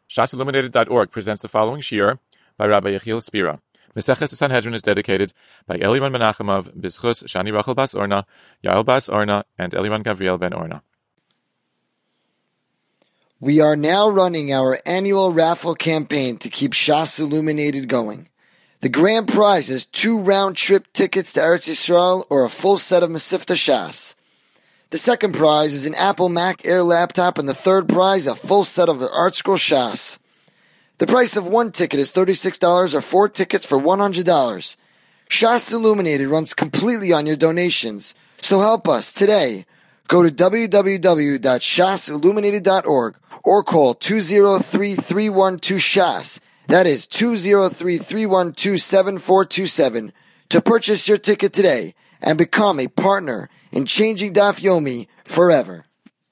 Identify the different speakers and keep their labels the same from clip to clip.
Speaker 1: shasilluminated.org presents the following shiur by Rabbi Yechiel Spira. Meseches Sanhedrin is dedicated by Eliran Menachemov, Bizchus Shani Rachel Bas Orna, Yael Bas Orna, and Eliran Gavriel Ben Orna.
Speaker 2: We are now running our annual raffle campaign to keep Shas Illuminated going. The grand prize is 2 round-trip tickets to Eretz Yisrael or a full set of Mesivta Shas. The second prize is an Apple Mac Air laptop, and the third prize a full set of ArtScroll Shas. The price of one ticket is $36 or 4 tickets for $100. Shas Illuminated runs completely on your donations, so help us today. Go to www.shasilluminated.org or call 203-312-SHAS. That is 203-312-7427 to purchase your ticket today and become a partner in changing Daf Yomi forever.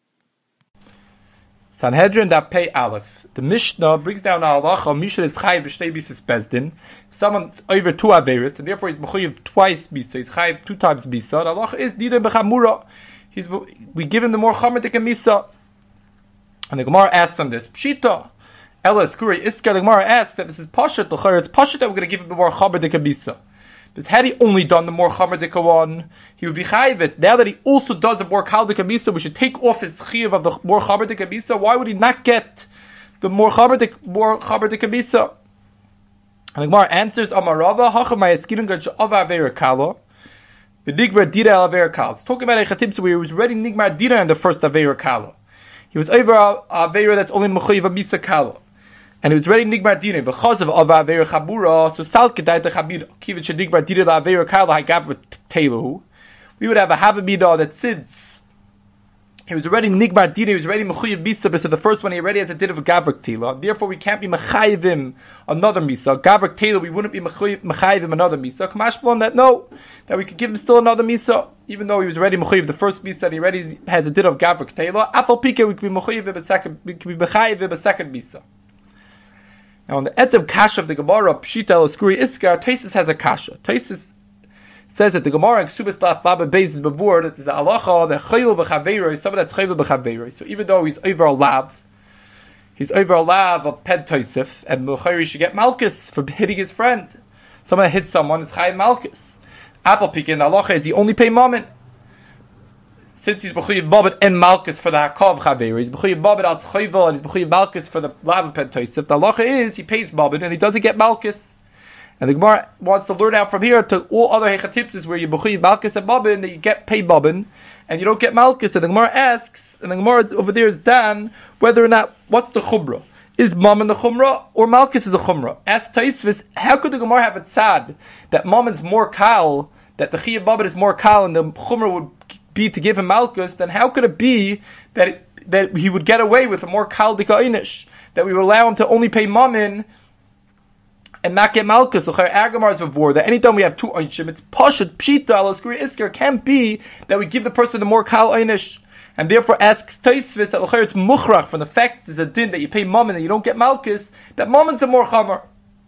Speaker 3: Sanhedrin Daf Pei Aleph. The Mishnah brings down a halacha. Mishnah is chayiv b'shtei bisis bezdin. Someone's over 2 averis, and therefore he's mechuyev twice bisa. He's chayiv 2 times bisa. The halacha is dida b'chamura. We give him the more chamer dik misa. And the Gemara asks on this Pshita. Ella Skuri Iska. The Gemara asks that this is pashat. It's pashat that we're going to give him the more chamer dik misa. Because had he only done the more chamer dik one, he would be chayiv. Now that he also does the more kal dik misa, we should take off his chayiv of the more chamer dik misa. Why would he not get the more chamer dik misa? And the Gemara answers Amarava Hachamay Eskidin Gaj Ava Avera Kala. The Nigmar Dira al Avera Kala. It's talking about a Chatib where he was ready Nigmar Dira in the first Avera Kala. He was over Avera that's only Mechayiv Misa Kala. And he was ready Nigmar Dira. Because of Avera Chabura, so Sal Kedai the Chabira, Kivich Nigmar Dira la Avera Kala, I got with Telu. We would have a Havamida that sits. He was already Nigmar Dira, he was already Mechayiv Misa, but so the first one he already has a din of a Gavrak Tela. Therefore we can't be Mechayiv him another Misa. Gavrak Tela, we wouldn't be Mechayiv him another Misa. Kamashpon that no, that we could give him still another Misa, even though he was already Mechayiv the first Misa, and he already has a din of Gavrak Tela. Apal Pika, we could be Mechayiv him a second, we could be Mechayiv him a second Misa. Now on the Etzem Kasha of the Gemara, Pshita El Skuri Iskar, Taisus has a Kasha. Taisus says that the Gemara in Ksubas Laf Baba Beis is before that is a halacha that chayil b'chaveiroi, someone that's chayil b'chaveiroi. So even though he's over a lav of ped toisif, and Mukhayri should get malchus for hitting his friend. Someone that hits someone is chayiv malchus. Apple picking the halacha is he only pay mammon. Since he's b'chayiv babed and malchus for the hakav chaveiroi, he's b'chayiv babed al tzchayvel, and he's b'chayiv malchus for the lav of ped toisif. The halacha is he pays babed and he doesn't get malchus. And the Gemara wants to learn out from here to all other hechatipsis where you b'chuyi malchus and babin, that you get pay babin, and you don't get malchus. And the Gemara asks, and the Gemara over there is Dan, whether or not, what's the chumrah? Is mammon the chumrah, or malchus is the chumrah? Ask Taisvis, how could the Gemara have it sad that mammon's more kal, that the chiyah babin is more kal, and the chumrah would be to give him malchus, then how could it be that he would get away with a more kal dika einish, that we would allow him to only pay mammon, and not get malchus? So Agamar is before that anytime we have 2 einshim, it's pashat pshita al skuri isker. Can't be that we give the person the more kal einish, and therefore asks Taisvis that it's muchrach from the fact there's a din that you pay mammon and you don't get malchus, that mammon's a more chamer.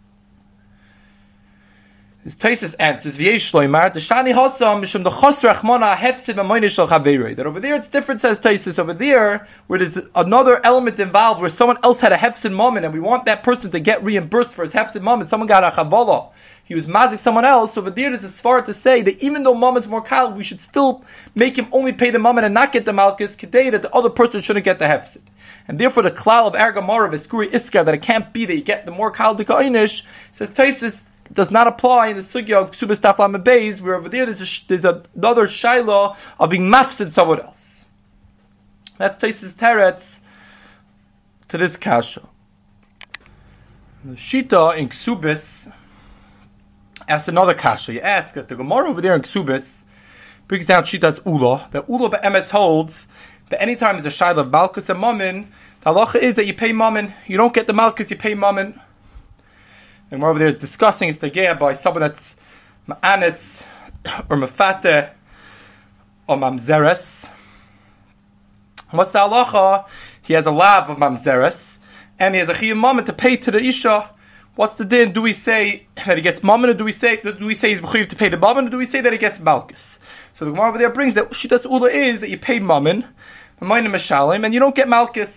Speaker 3: His Taisvis answers v'yesh shloimar the shani hasam mishum the chosr achmana hefsid b'moinish shel chaverei. That over there it's different, says Taisvis. Over there where there's another element involved where someone else had a hefsid mammon and we want that person to get reimbursed for his hefsid mammon. Someone got a chavala, he was mazik someone else. Over there there's a svara to say that even though mammon's more kal, we should still make him only pay the mammon and not get the malchus kedei, that the other person shouldn't get the hefsid. And therefore the klal of Argamar of Eskuri Iska, that it can't be that you get the more kal dika einish, says Taisvis, does not apply in the sugya of Ksubas Taflam Beis, where over there there's another shaila of being mafsid someone else. That's Taisus Teretz to this kasha. The Shita in Ksubas asks another kasha. You ask that the Gemara over there in Ksubas brings down Shita's Ula. The Ula be'emes holds that anytime there's a shaila of malchus and mammon, the halacha is that you pay mammon. You don't get the malchus, you pay mammon. And over there is discussing it's the geah by someone that's ma'anis or mafate or mamzeres. What's the halacha? He has a lav of mamzeres and he has a chiyuv mammon to pay to the isha. What's the din? Do we say that he gets mammon, or do we say he's mechuyev to pay the mammon, or do we say that he gets malchus? So the Gemara over there brings that Shitas Ula is that you pay mammon, and you don't get malchus.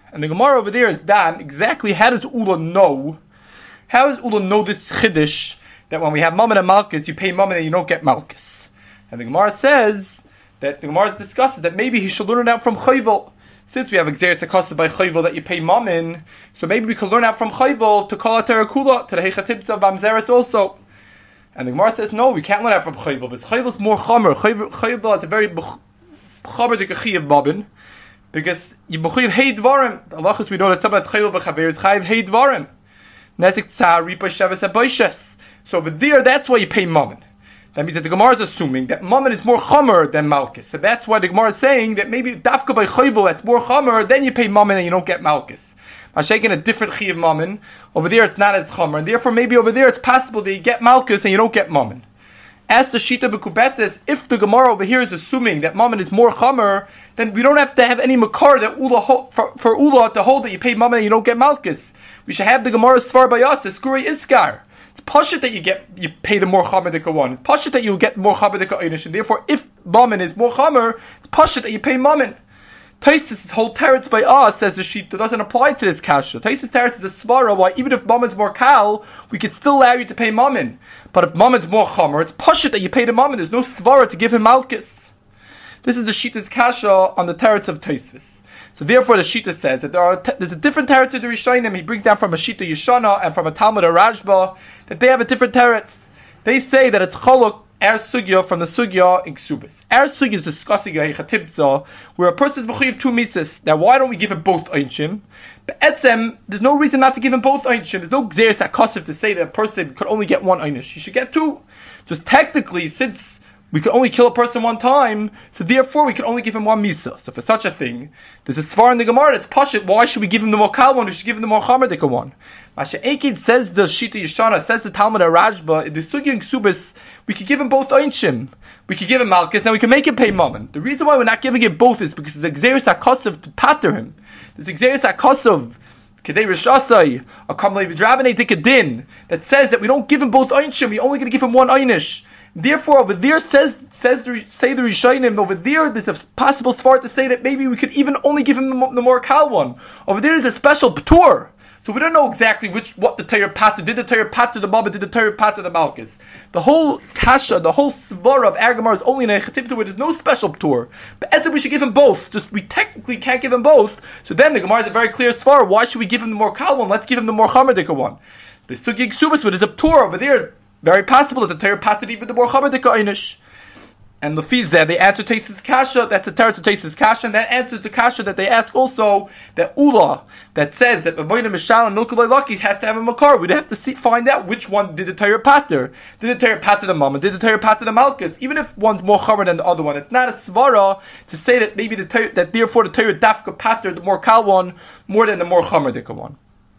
Speaker 3: And the Gemara over there is done exactly how does Ula know? How does Ula know this chiddush that when we have Mammon and Malchus, you pay Mammon and you don't get Malchus? And the Gemara says that the Gemara discusses that maybe he should learn it out from Chayvel. Since we have Xeris Akasa by Chayvel that you pay Mammon, so maybe we could learn out from Chayvel to call it Terakula, to the Hechatibza of Amzeris also. And the Gemara says, no, we can't learn out from Chayvel, because Chayvel is more Chomer. Chayvel has a very Chomer de Kachi of Mammon, because you Bechiv Hey Dvarim. Allah, we know that somebody that's Chayvel Bechaver is Chayiv Hey Dvarim. Nezik Tzah, Ripa Sheves Aboishes. So over there, that's why you pay Mammon. That means that the Gemara is assuming that Mammon is more Chomer than Malchus. So that's why the Gemara is saying that maybe Dafka by Chayvel, that's more Chomer, then you pay Mammon and you don't get Malchus. I'm shaking a different Chi of Mammon. Over there it's not as Chomer, and therefore maybe over there it's possible that you get Malchus and you don't get Mammon. As the Shita B'Kubetzes, if the Gemara over here is assuming that Mammon is more Chomer, then we don't have to have any Makar that for Ula to hold that you pay Mammon and you don't get Malchus. We should have the Gemara Svar Bayas, Skuri Iskar. It's pashut that you pay the more chamer dika one. It's pashut that you get more chamer dika einish, and therefore, if mammon is more chamer, it's pashut that you pay mammon. Taisus' whole teretz by us says the sheet that doesn't apply to this kasha. Taisus' teretz is a svara why even if mammon's more kal, we could still allow you to pay mammon. But if mammon's more chamer, it's pashut that you pay the mammon. There's no svara to give him malchus. This is the sheet's kasha on the teretz of Taisus. So therefore, the Shita says that there's a different teretz to the Rishonim. He brings down from a Shita Yeshana and from a Talmud of Rashba that they have a different teretz. They say that it's Cholok Er Sugya from the Sugya in Ksubis. Er Sugya is discussing a Chatibza where a person is Mechuyev two mises. Now, why don't we give him both Einshim? But Etzem, there's no reason not to give him both Einshim. There's no Gzeres HaKosef to say that a person could only get one Einish. He should get two. Just technically, since we could only kill a person one time, so therefore we could only give him one misa. So for such a thing, there's a svar in the Gemara that's pashit. Why should we give him the more kal one? We should give him the more chamerdika one. Masha Ekid says the Shita Yeshana, says the Talmud of Rashba, in the Sugya and Ksubis, we could give him both Einshim. We could give him Malchus and we can make him pay Mammon. The reason why we're not giving it both is because there's Xeris HaKosov to patter him. There's Xeris HaKosov, Kedei Rishasai, a Kamlei V'Dravane Dikadin, that says that we don't give him both Einshim, we're only going to give him one Einish. Therefore, over there say the Rishonim, over there there's a possible svar to say that maybe we could even only give him the more kal one. Over there is a special p'tur. So we don't know exactly what the Torah pater did. The Torah pater the Baba, did the Torah pater the Malchus. The whole kasha, the whole svara of Agamar is only in a chetibza where there's no special p'tur. But as if we should give him both. Just we technically can't give him both. So then the Gemara is a very clear svara. Why should we give him the more kal one? Let's give him the more chamerdika one. The Sugya Ksubas, where there's a p'tur over there. Very possible that the Torah pater even the more chamer dika einish. And the Fizeh, they answer Taisus Kasha, that's the Teretz of Taisus Kasha, and that answers the Kasha that they ask also, that Ula, that says that Avodah Mishal and Milkulei Lucky has to have a Makar. We'd have to find out which one did the Torah pater. Did the Torah pater the Mammon? Did the Torah pater the Malchus? Even if one's more chamer than the other one, it's not a svara to say that maybe that therefore the Torah dafka pater the more kal one more than the more chamer dika one.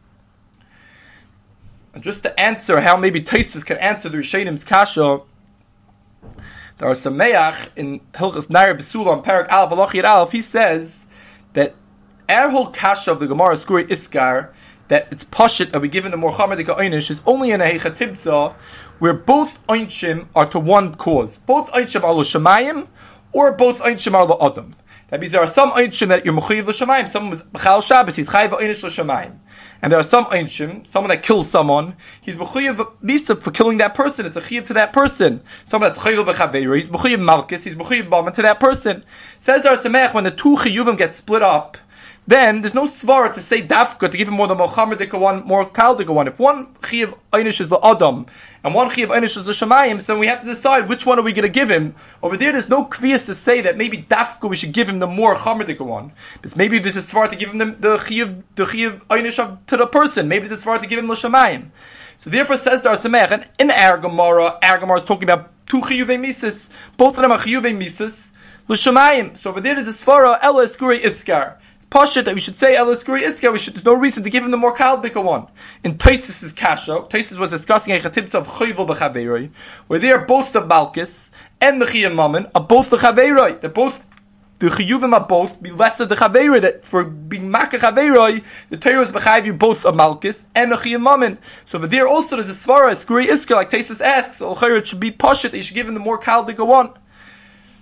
Speaker 3: And just to answer how maybe Taisus can answer the Rishonim's kasha, there are some meach in Hilchas Nair Besula on Parak Aleph Alach Yid Aleph. He says that our whole kasha of the Gemara Skuri Iskar, that it's pashit that we give in the more chamer dika einish, is only in a hechatibza where both einshim are to one cause. Both einshim are l'shamayim, or both einshim are l'adam. That means there are some einshim that you're mechuyev l'shamayim. Someone was b'chal Shabbos, he's chayiv einish l'shamayim. And there are some einshim, someone that kills someone, he's mechuyev misa for killing that person. It's a chiyuv to that person. Someone that's chayiv b'chaveira, he's mechuyev malchus, he's mechuyev b'aman to that person. Says our Samech, when the two chiyuvim get split up, then there's no svara to say dafka to give him more the mochamer dika one, more kal dika one. If one chiyuv einish is the adam and one chiyuv einish is the shamayim, so we have to decide which one are we going to give him. Over there's no kviyas to say that maybe dafka we should give him the more chamer dika one, because maybe there's a svara to give him the chiyuv einish to the person. Maybe there's a svara to give him the shamayim. So therefore, says the Arsamech, and in our Gemara is talking about two chiyuvei mises. Both of them are chiyuvei mises l'shamayim. So over there's a svara ela skuri iskar. Pashit that we should say Elo Skuri Iska, there's no reason to give him the more kal dika one. In Taisus' kasha, Taisus was discussing a chatibza of Chayvel b'chaveiroi, where they are both the Malchus and the Chiyuv Mammon are both the chaveiroi. They're both, the Chiyuvim are both be less of the chaveiroi, that for being Makah chaveiroi, the Torah is b'chav you both a Malchus and the Chiyuv Mammon. So over there also there's a svara, Skuri Iska, like Taisus asks, it should be Pashit that you should give him the more kal dika one.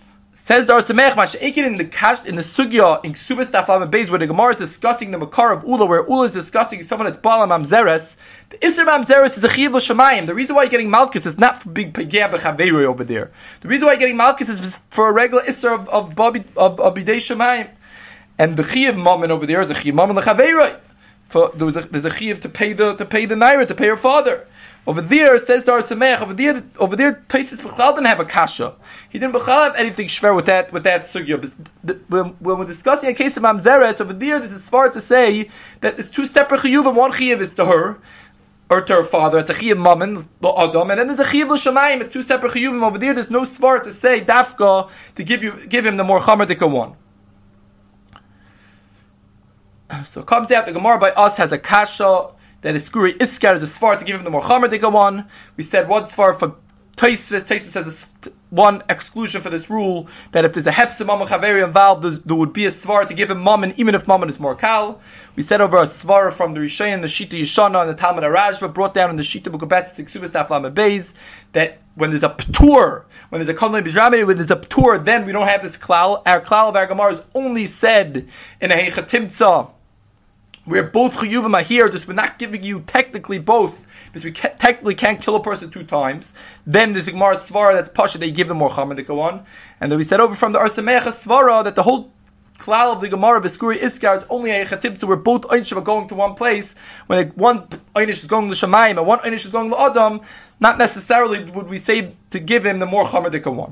Speaker 3: Says the Arsamech, Masha'ekin in the Sugya, in Ksubas Taflam Beis, where the Gemara is discussing the Makar of Ula, where Ula is discussing someone that's Bala Mamzeres. The Isser Mamzeres is a Chiyav L'Shamayim. The reason why you're getting Malchus is not for big Pegea B'Chaveiroi over there. The reason why you're getting Malchus is for a regular Isser of Bidei Shamayim. And the Chiyav Mammon over there is a Chiyav Mammon L'Chaveiroi. There's a Chiyav to pay the Naira, to pay her father. Over there, says the Arsamech, over there, Taisis B'chal didn't have a kasha. He didn't B'chal have anything shver with that sugya. When we're discussing a case of Mamzeres, over there, there's a svar to say that it's two separate chiyuvim. One chiyuv is to her, or to her father. It's a chiyuv mammon, the adam, and then there's a chiyuv l'shamayim. It's two separate chiyuvim. Over there's no svar to say dafka to give him the more chamerdika one. So it comes out the Gemara by us has a kasha. That is skuri iskar is a svar to give him the more chamer to go on. We said one svar for Taisvis. Taisvis says one exclusion for this rule that if there's a hefse mama chaveri involved, there would be a svar to give him mammon, even if mammon is more kal. We said over a svar from the Rishayin, the Shita Yishana, and the Talmud Arashva brought down in the Shita Bukabetz Ksubas Taflam Beis that when there's a ptur, when there's a konlei b'drami, when there's a ptur, then we don't have this klal. Our klal of our Gemara is only said in a heichatimtza, where both chiyuvim are here, just we're not giving you technically both, because we technically can't kill a person two times. Then there's a Gemara svara that's pasha, they give them more chamer to go on. And then we said over from the Arsameach svara that the whole klal of the Gemara Beskuri Iskar is only a chatibza where both einish are going to one place. When one einish is going to Shamayim and one einish is going to Adam, not necessarily would we say to give him the more chamer to go on.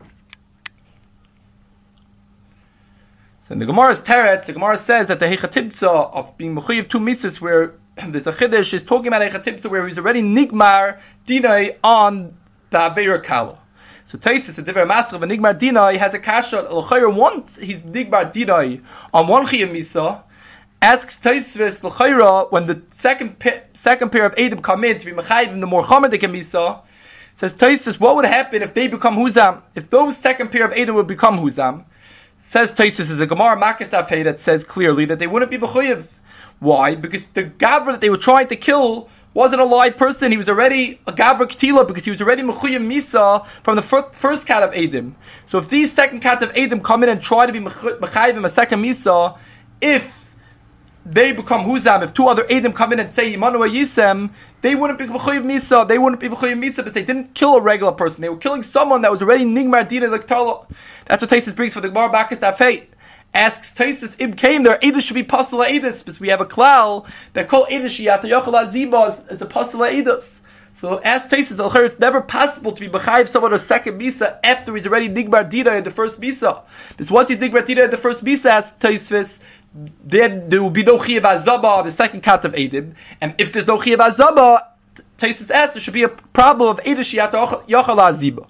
Speaker 3: So in the Gemara's teretz, the Gemara says that the hechatibza of being mechuyev two mises, where there's a chiddush, is talking about a hechatibza where he's already nigmar dinai on the avera kala. So Taisus, the divrei master of a nigmar dinai, has a kasha l'chayr once he's nigmar dinai on one chiyav misa. Asks Taisus l'chayra when the second pair of Edom come in to be mechayiv in the more chamadik misa. Says Taisus, what would happen if they become huzam? If those second pair of Edom would become huzam? Says Taisus is a Gemara Makastafei that says clearly that they wouldn't be b'chuyev. Why? Because the gavra that they were trying to kill wasn't a live person. He was already a gavra ketila because he was already mechuyev misa from the first cat of Edom. So if these second cat of Edom come in and try to be mechayiv a second misa, if they become huzam, if two other Edom come in and say Yimanu Yisem, they wouldn't be mechuyev misa. They wouldn't be mechuyev misa because they didn't kill a regular person. They were killing someone that was already nigmar dina l'ktala. That's what Taisus brings for the Gemara Bakas Tafeit. Asks Taisus, Im came there, Edus should be pasala Edus, because we have a klal that call Edus Shiyata Yochel Azibas as a pasala Edus. So asks Taisus, it's never possible to be b'chayiv someone a second misa after he's already nigmar dina in the first misa. Because once he's nigmar dina in the first misa, asks Taisus, then there will be no chiyav azaba, the second cat of Edom. And if there's no chiyav azaba, Taisus asks, there should be a problem of Edus Shiyata Yochel Azibah.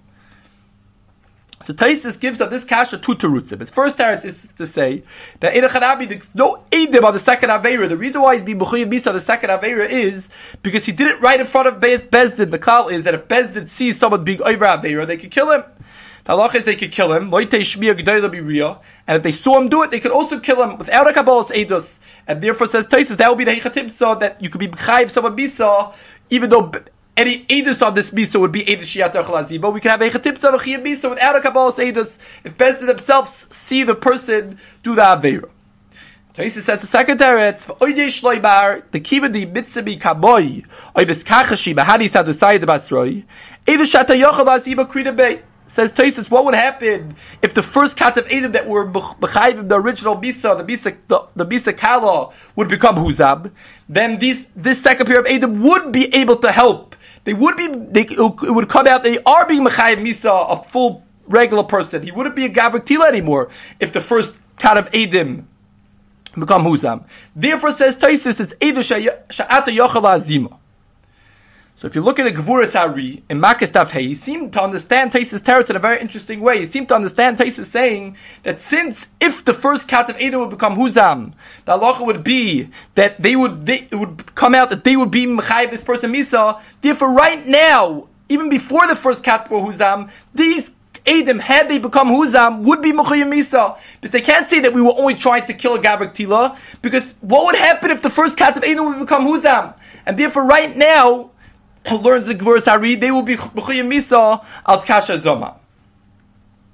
Speaker 3: So Taisus gives up this kasha two terutzim. His first teretz is to say that in a chanabi there's no edim on the second avera. The reason why he's being b'chuyev misa on the second avera is because he did it right in front of Bezdin. The klal is that if Bezdin sees someone being over avera, they could kill him. The halach is they could kill him. And if they saw him do it, they could also kill him without a kabbalas edus. And therefore says Taisus that will be the hechatibsa that you could be b'chayiv someone misa even though any edus on this misa would be edus shiyat yochel azibah. We can have a chetibsa of a chiyav misa without a kabbalas edus if Bezdin themselves see the person do the avera. Taisus says the second teretz for oydei shloibar the kivadi mitzabi kaboy oybes kachashi bahadi sadusayid basroi edus shiyat yochel azibah krida. Says Taisus, what would happen if the first cat of Edom that were b'chayvim the original misa, the misa kala would become huzab? Then this second pair of Edom would be able to help. It would come out they are being b'chayv misa, a full regular person. He wouldn't be a gavrik tila anymore if the first cat of Edom become huzab. Therefore, says Taisus, it's Edom sha'ata yochel azima. So if you look at the Gevuras Hari in Makas Daf Hey, he seemed to understand Taisus' teretz in a very interesting way. He seemed to understand Taisus saying that since if the first cat of Edom would become Huzam, the halacha would be that it would come out that they would be Mechayiv this person Misa. Therefore, right now, even before the first cat were Huzam, these Edom, had they become Huzam, would be Mechayiv Misa. Because they can't say that we were only trying to kill a Gavrik Tila, because what would happen if the first cat of Edom would become Huzam? And therefore, right now, learns the Gevuras Hari, they will be B'chuyim Misa al Kasha Zoma.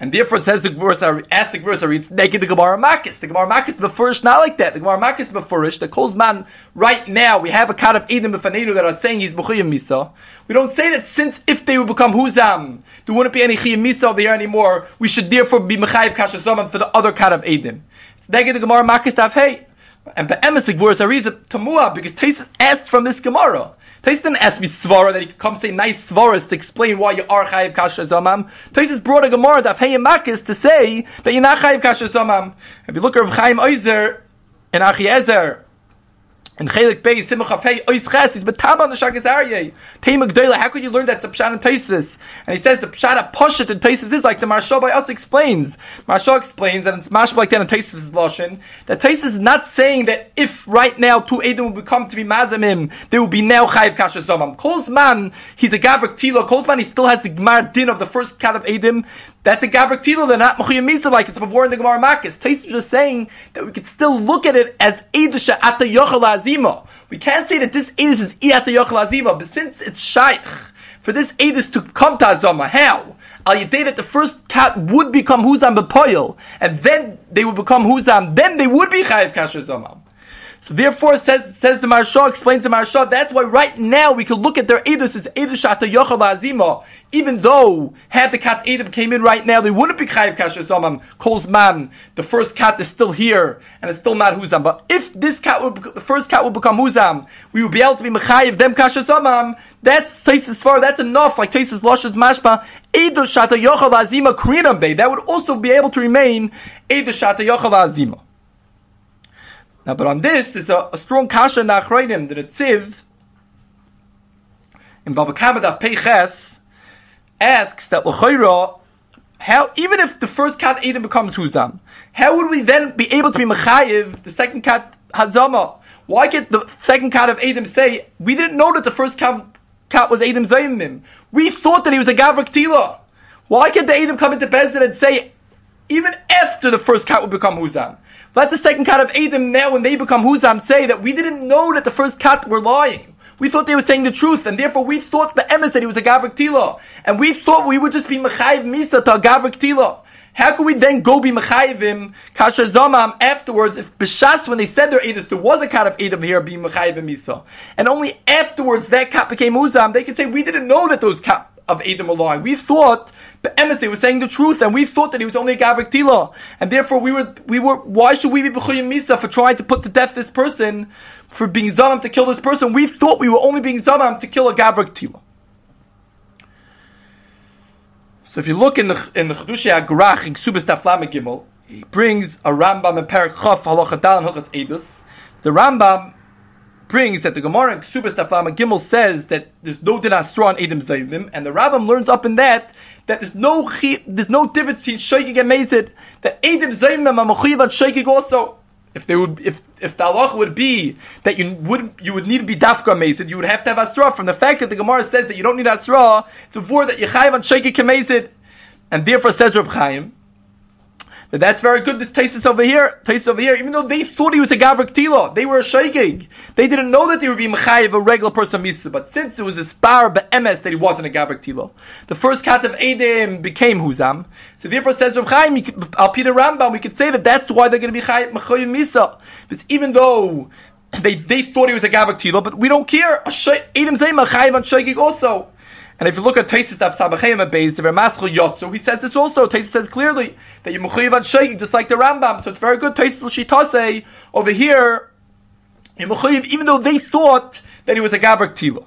Speaker 3: And therefore it says the Gemara, asks the Gemara, it's naked the Gemara Makis. The Gemara Makis Befurish not like that. The Gemara Makis Befurish, the Kol's man, right now, we have a cut of Edom Befanenu that are saying he's B'chuyim Misa. We don't say that since if they would become Huzam, there wouldn't be any Chiyim Misa over here anymore, we should therefore be Mechayiv Kasha Zomam for the other cut of Edom. It's naked the Gemara Makis Tav Hey. And Be'emes the Gemara is a Tamua, because Taisus asked from this Gemara. Taisus didn't ask me svara that he could come say nice svaras to explain why you are chayiv kasha zomam. Taisus brought a gemara daf hey makis to say that you're not chayiv kasha zomam. If you look at Rav Chaim Oizer and Achiezer and Chelik Bey Simcha Fei Ois Ches, he's betama on the Shagas Aryeh. Teima Gdoila, how could you learn that Pshat and Taisus? And he says the Pshat Poshet and Taisus is like the Maharsha by us explains. Maharsha explains, and it's mashma like that in Taisus' lashon, that Taisus is not saying that if right now two Edom will become to be mazamim, they will be now chayiv kasha zomam. Kol's man, he's a gavrik tilo. Kol's man, he still has the Gemar din of the first cat of Edom. That's a gavrik tilo. They're not mechuyim misa like it's before in the Gemara Makis. Taisus is just saying that we could still look at it as edusha ata yochel azima. We can't say that this edus is ata yochel azima, but since it's shaykh for this edus to come to azama, how? Al Yedei that the first cat would become huzam b'poyel, and then they would become huzam, then they would be chayiv kasher zomam. So therefore, says the Maharsha, explains the Maharsha, that's why right now we can look at their edus as edus shata yochel azima, even though had the cat Edom came in right now, they wouldn't be chayiv kasher zomam. Kol's man, the first cat is still here and it's still not huzam. But if this cat the first cat will become huzam, we will be able to be mechayiv them kasher zomam. That's Taisus far. That's enough. Like Taisus Lash's mashpa, edus shata yochel azima krinam bay. That would also be able to remain edus shata yochel azima. Now, but on this, there's a strong kasha in the Achrayim, that it Tziv, in Baba Kama Daf Peiches, asks that l'chayra, how, even if the first cat Edom becomes Huzam, how would we then be able to be Mechayiv, the second cat Hazama? Why can't the second cat of Edom say, we didn't know that the first cat was Edom Zayimim. We thought that he was a Gavrik Tila. Why can't the Edom come into Bezdin and say, even after the first cat would become Huzam? Let the second cat of Edom now, when they become Huzam, say that we didn't know that the first cat were lying. We thought they were saying the truth, and therefore we thought the emes that he was a Gavrik Tila. And we thought we would just be Mechayiv Misa to a Gavrik Tila. How could we then go be Mechayivim, Kasher Zomam, afterwards, if B'shas, when they said their Edus, there was a cat of Edom here being Mechayivim Misa. And only afterwards that cat became Huzam, they can say, we didn't know that those cat of Edom were lying. We thought, but emes, they were saying the truth, and we thought that he was only a Gavrik Tila. And therefore we were, why should we be B'chuyim Misa for trying to put to death this person, for being Zamam to kill this person? We thought we were only being Zamam to kill a Gavrik Tila. So if you look in the Chedushei HaGrach in Ksubas Taflam Gimel, he brings a Rambam in Perek Chof Halacha Dal and Hilchos Edus. The Rambam brings that the Gemara in Ksubas Taflam Gimel says that there's no din asra on Edom Zayvim, and the Rambam learns up in that there's no difference between shaking and mazid. That Edom Zayvim are mechuyev on shaking also. If the halacha would be that you would need to be dafka mazid, you would have to have asra. From the fact that the Gemara says that you don't need asra, it's before that you chayiv on shaking kamazid, and therefore says Reb Chaim that that's very good. This Taisus over here, even though they thought he was a Gavrik Tila, they were a shaygig. They didn't know that they would be mechayiv a regular person misa. But since it was a spar be'emes that he wasn't a Gavrik Tila, the first cat of Edom became Huzam. So therefore, says Reb Chaim, al Peter Rambam, we could say that that's why they're going to be mechayiv misa. Because even though they thought he was a Gavrik Tila, but we don't care. Edom zay mechayiv on shaygig also. And if you look at Taisus Daf Sabachayim Beis, the Ramaschal Yotzu, he says this also. Taisus says clearly that you're mechuyev on shaking, just like the Rambam. So it's very good. Taisus L'Shitase over here, you're mechuyev, even though they thought that he was a Gavrik Tila.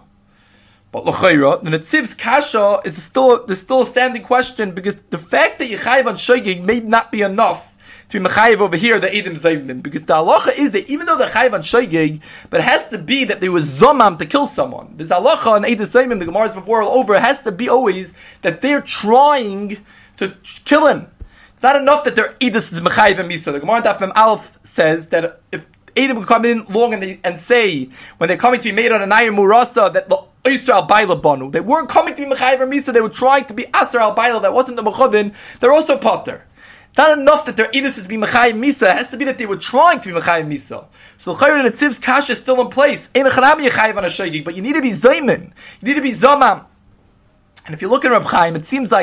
Speaker 3: But l'chayra, the Netziv's kasha is there's still a standing question, because the fact that you're chayiv on shaking may not be enough to be mechayiv over here the Edom Zayvim, because the halacha is that even though they're chayiv on shaygig, but it has to be that they was zomam to kill someone. This halacha on Edom Zayvim, the Gemara's before all over, it has to be always that they're trying to kill him. It's not enough that their Edom is mechayiv and misa. The Gemara Daf Mem Aleph says that if Edom would come in long and say when they're coming to be made on an iron murasa that the Yisrael Baila Banu, they weren't coming to be mechayiv and misa, they were trying to be Asar al Baila, that wasn't the mechavin, they're also potter. It's not enough that their edus is be mechayiv misa. It has to be that they were trying to be mechayiv misa. So the Chayr and the Tziv's kasha is still in place. Ein echanami yechayiv on a shaygig, but you need to be zaymin. You need to be zamam. And if you look at Reb Chaim, it seems like that he's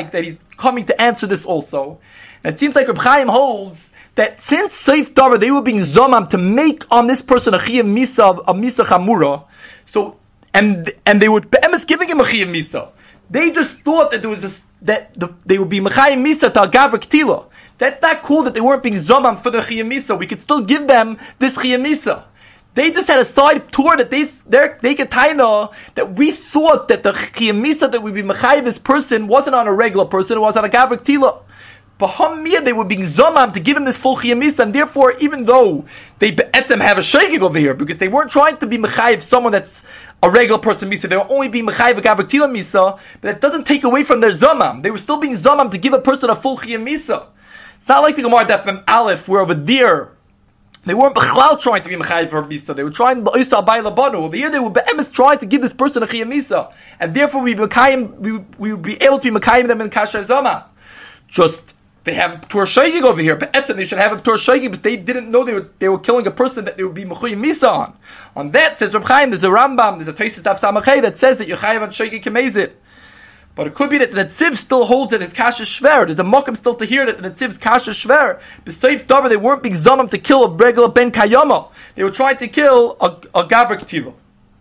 Speaker 3: coming to answer this also. And it seems like Reb Chaim holds that since Seif Davar, they were being zomam to make on this person a chiyuv misa, a misa chamura, so, and they were be'emes giving him a chiyuv misa. They just thought that there was they would be mechayim misa to a gavra ktila. That's not cool that they weren't being zomam for the chiyuv misa. We could still give them this chiyuv misa. They just had a side tour that they could taina that we thought that the chiyuv misa that would be mechayim this person wasn't on a regular person, it was on a gavra ktila. They were being zomam to give him this full chiyamisa, and therefore, even though they be'etzem have a shaking over here, because they weren't trying to be mechayiv someone that's a regular person misa, they were only being mechayiv a gavaktila misa, but that doesn't take away from their zomam. They were still being zomam to give a person a full chiyamisa. It's not like the Gemara Daf Mem Aleph, where over there they weren't trying to be mechayiv for misa. They were trying ba'isa abai labanu. Over here, they were be'emes trying to give this person a chiyamisa, and therefore we would be able to be mechayiv them in kasher zomam. Just they have Tur Shaygig over here, but they should have a Tur Shaygig, but they didn't know they were killing a person that they would be Mechuyim Misa on. On that, says Reb Chaim, there's a Rambam, there's a Tosfos Daf Samachay that says that Yechayev on Shaygig Kemezit. But it could be that the Netziv still holds that his Kasha Shver. There's a Mokum still to hear that the Netziv's Kasha Shver. B'Seif Davar, they weren't being Zonam to kill a regular Ben Kayama. They were trying to kill a Gavra Ktiva.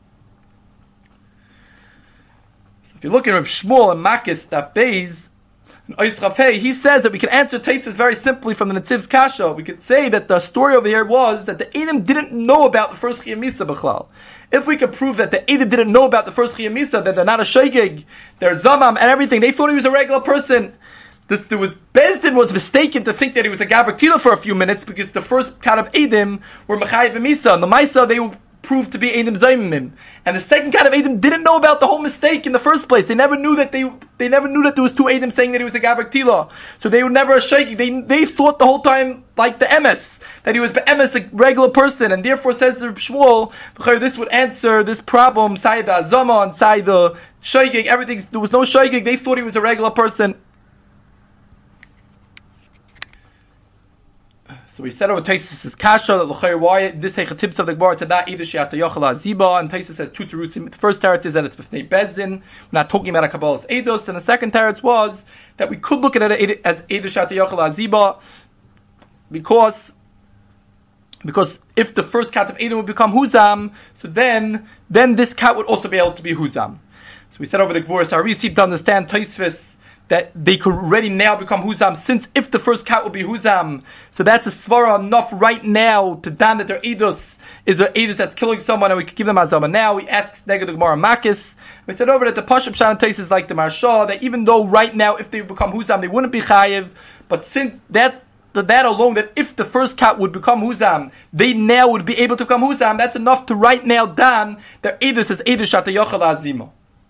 Speaker 3: So if you look at Reb Shmuel and Makis Daf Beis, he says that we can answer Tosfos very simply from the Netziv's Kasha. We could say that the story over here was that the Edom didn't know about the first Chiyam Misa B'chlal. If we could prove that the Edom didn't know about the first Chiyam Misa, that they're not a Shaygig, they're Zamam and everything, they thought he was a regular person. Bezdin was mistaken to think that he was a Gavra Ktila for a few minutes because the first kind of Edom were Mechayiv and Misa, and the Maisa they proved to be Edom Zaymim. And the second kind of Edom didn't know about the whole mistake in the first place. They never knew that they never knew that there was two Edom saying that he was a Gavra Ktila. So they were never a Shaykh. They thought the whole time like the MS, that he was MS, a regular person, and therefore says the Shmuel, this would answer this problem, Sai the Azama and Sai the Shaykh, everything, there was no Shaykh, they thought he was a regular person. So we said over Tosfos' Kasha that l'chayr why this heichatips of the Gemara said that either she'at yochel aziba, and Tosfos says two roots. The first teretz is that it's b'fnei bezdin. We're not talking about a kabbalas eidos, and the second teretz was that we could look at it as either she'at yochel aziba because if the first cat of Edom would become Huzam, so then this cat would also be able to be Huzam. So we said over the Gvuras Harisi to understand Tosfos that they could already now become Huzam, since if the first cat will be Huzam, so that's a svara enough right now to damn that their Eidos is an Eidos that's killing someone, and we could give them Azama. Now he asks negative Gemara Makis. We said over that the Pashup Shan Tosfos like the Marsha, that even though right now if they become Huzam they wouldn't be Chayiv, but since that alone, that if the first cat would become Huzam, they now would be able to become Huzam, that's enough to right now dan their Eidos is Eidos Shata Yochel Azima.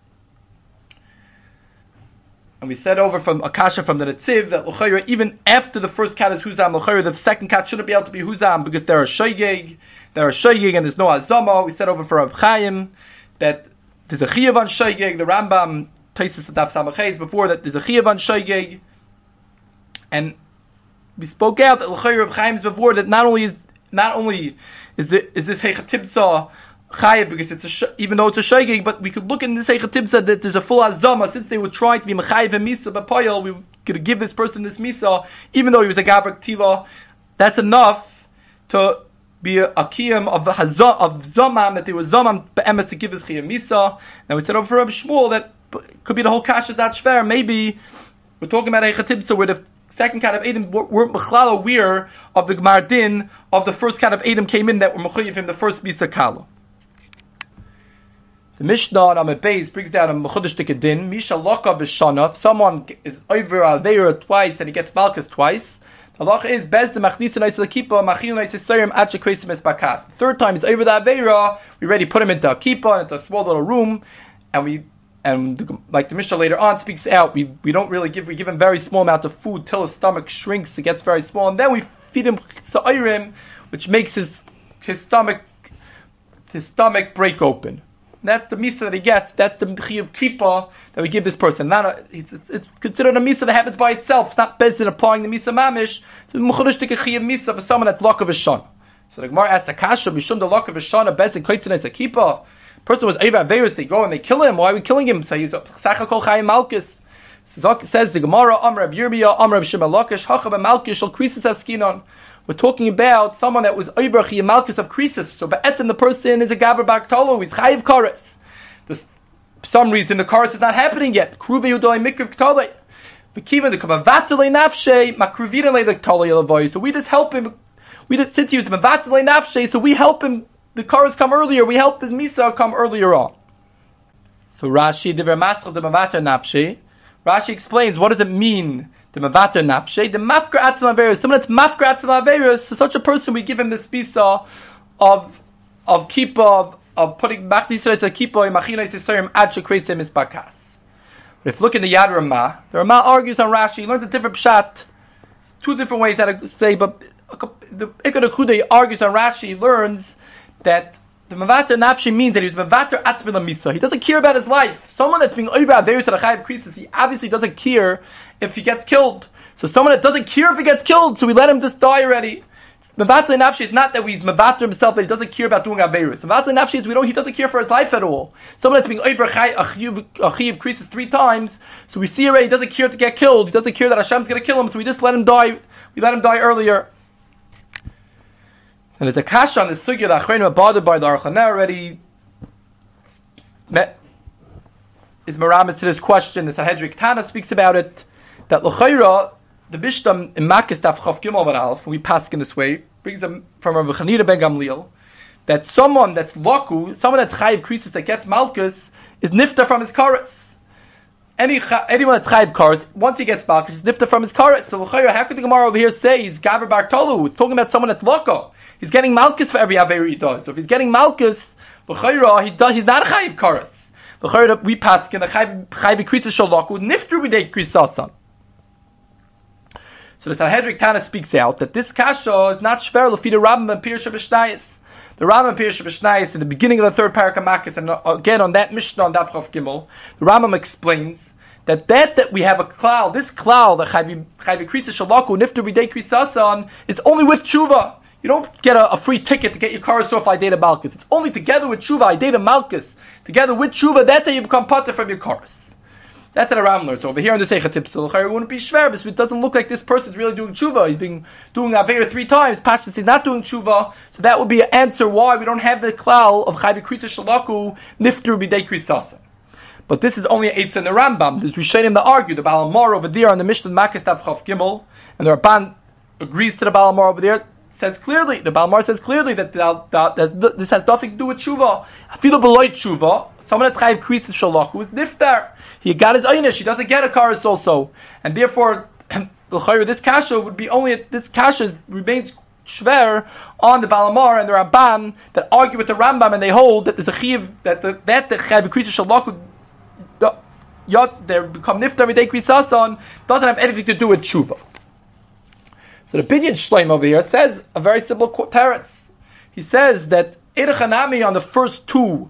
Speaker 3: And we said over from Akasha from the Netziv that l'chayra, even after the first cat is Huzam, l'chayra, the second cat shouldn't be able to be Huzam because they're a Shaygig, and there's no Azama. We said over for Reb Chaim that there's a Chiyav on Shaygig, the Rambam, Tosfos Daf Samachay before that there's a Chiyav on Shaygig. And we spoke out that l'chayra Reb Chaim's before that not only is this Heichatibza Chayiv because it's even though it's a shaygig, but we could look in this Heichatibza that there's a full azama, since they were trying to be mechayiv and misa b'poyel, we could give this person this misa, even though he was a gavra ktila. That's enough to be a kiyam of zamam, that there was zamam be'emes to give his chiyam misa. Now we said over for Rabbi Shmuel that could be the whole kasha that shver. Maybe we're talking about Heichatibza where the second kind of Edom weren't mechlal aware of the Gemar Din of the first kind of Edom came in that were mechayiv him the first misa kala. The Mishnah on Amud Beis brings down a mechudesh din. Misha loka b'shana. If someone is over alveira twice and he gets malchus twice, the halacha is bez the machnisa nois lekipa machin nois yisayim ad shekreisim es bakas. The third time he's over the aveira, we already put him into a kippah, into a small little room, and like the Mishnah later on speaks out, we give him very small amount of food till his stomach shrinks, it gets very small, and then we feed him sa'irim, which makes his stomach break open. That's the misa that he gets. That's the chiyuv kippah that we give this person. It's considered a misa that happens by itself. It's not bezin applying the misa mamish. It's a mechudesh chiyuv misa for someone that's lock of a shana. So the Gemara asks the kasha mishum the lock of a shana bezin kaitzin as a kippah. Person was eva averis. They go and they kill him. Why are we killing him? So he's a sachakol chayim malchus. Says the Gemara, Amr Reb Yirmiyah, Amr Reb Shimon Lakish, Hachab Malkish Shal Krisis Askinon. We're talking about someone that was Oibrach Malkus of Krisis. So Ba'etzim, the person is a Gaber Baktolo, he's Chayiv Kares. For some reason the Kares is not happening yet. Kruve Udoi Mikriv Ktolei. V'kiva the Kamavatale Nafshe, Makruvidale the Ktolei Elavoy. So we just help him. We just sit here, Mavatale Nafshe, so we help him. The Kares come earlier. We help his Misa come earlier on. So Rashi, the Vermaschel, the Mavatar Nafshe. Rashi explains, what does it mean, the Mavatar Nafshe? The Mafkar Atzim Averus. Someone that's Mafkar Atzim Averus, so such a person, we give him the Spisa of Kippah, of putting back the Yisrael Kippah, Machinai Sisarim, Ad Shekreisem Isbakas. But if you look in the Yad Ramah, the Ramah argues on Rashi, he learns a different pshat, two different ways how to say, but the Ikad Akuda argues on Rashi, he learns that the Mavatar Nafshi means that he was Mavatar Atzmi Lamisa. He doesn't care about his life. Someone that's being over Averus at a Chayiv Krisis, he obviously doesn't care if he gets killed. So someone that doesn't care if he gets killed, so we let him just die already. Mavatar Nafshi is not that he's Mavatar himself, that he doesn't care about doing Averus. Mavatar Nafshi is he doesn't care for his life at all. Someone that's being over Chayiv Krisis 3 times, so we see already he doesn't care to get killed. He doesn't care that Hashem's going to kill him, so we just let him die. We let him die earlier. And there's a kasha on the sugya that Achrein were bothered by the Aruch LaNer already is maramis to this question. The Sanhedrin Tana speaks about it, that l'chayra, the Bishtam in Makis Daf Chav Gimel Amud Aleph, we pass in this way, brings them from Rabbi Chanina ben Gamliel, that someone that's loku, someone that's chayiv krisis that gets malchus, is nifta from his karas. Anyone that's chayiv karas, once he gets malchus, is nifta from his karas. So l'chayra, how could the Gemara over here say he's gaver bar tolu? It's talking about someone that's loko. He's getting malchus for every aver he does. So if he's getting malchus, l'chayra, he's not a chayiv karas. L'chayra, we pass in the chayiv krisis shaloku, nifter b'dei krisasan. So the Sanhedrin Tana speaks out that this kasha is not shver l'fi the Rambam and Pirush B'Shnayis. The Rambam and Pirush B'Shnayis in the beginning of the third parak of Makis, and again on that Mishnah on Daf Chav Gimel, the Rambam explains that we have a cloud, this cloud, the chayiv krisis shaloku, nifter b'dei krisasan, is only with tshuva. You don't get a free ticket to get your car off Ideda Malkus. It's only together with Tshuva, Ideda Malkus. Together with Tshuva, that's how you become pater from your cars. That's what a Ram learns. So over here on the Seicha Tipsil, it wouldn't be shver, because it doesn't look like this person's really doing Tshuva. He's doing Avera 3 times. Pashtus is not doing Tshuva. So that would be an answer why we don't have the klal of Chayiv Krisa Shalaku, Nifter B'dei Krisasa. But this is only an Eitz in the Rambam. There's Rishonim that argue. The Baal Mor over there on the Mishnah Makis Daf Chav Gimel, and the Rabban agrees to the Baal Mor over there, says clearly, the Balmar says clearly that this has nothing to do with tshuva. Afilu beloy tshuva, someone that's chayiv krisis shalaku is niftar. He got his einish, he doesn't get a karis also, and therefore, this kasha would be only this kasha remains shver on the Balmar and the Rabban that argue with the Rambam, and they hold that there's a chiv that the chayiv krisis shalaku they become niftar midei krisason doesn't have anything to do with tshuva. So the Binyan Shleim over here says a very simple teretz. He says that Erech on the first two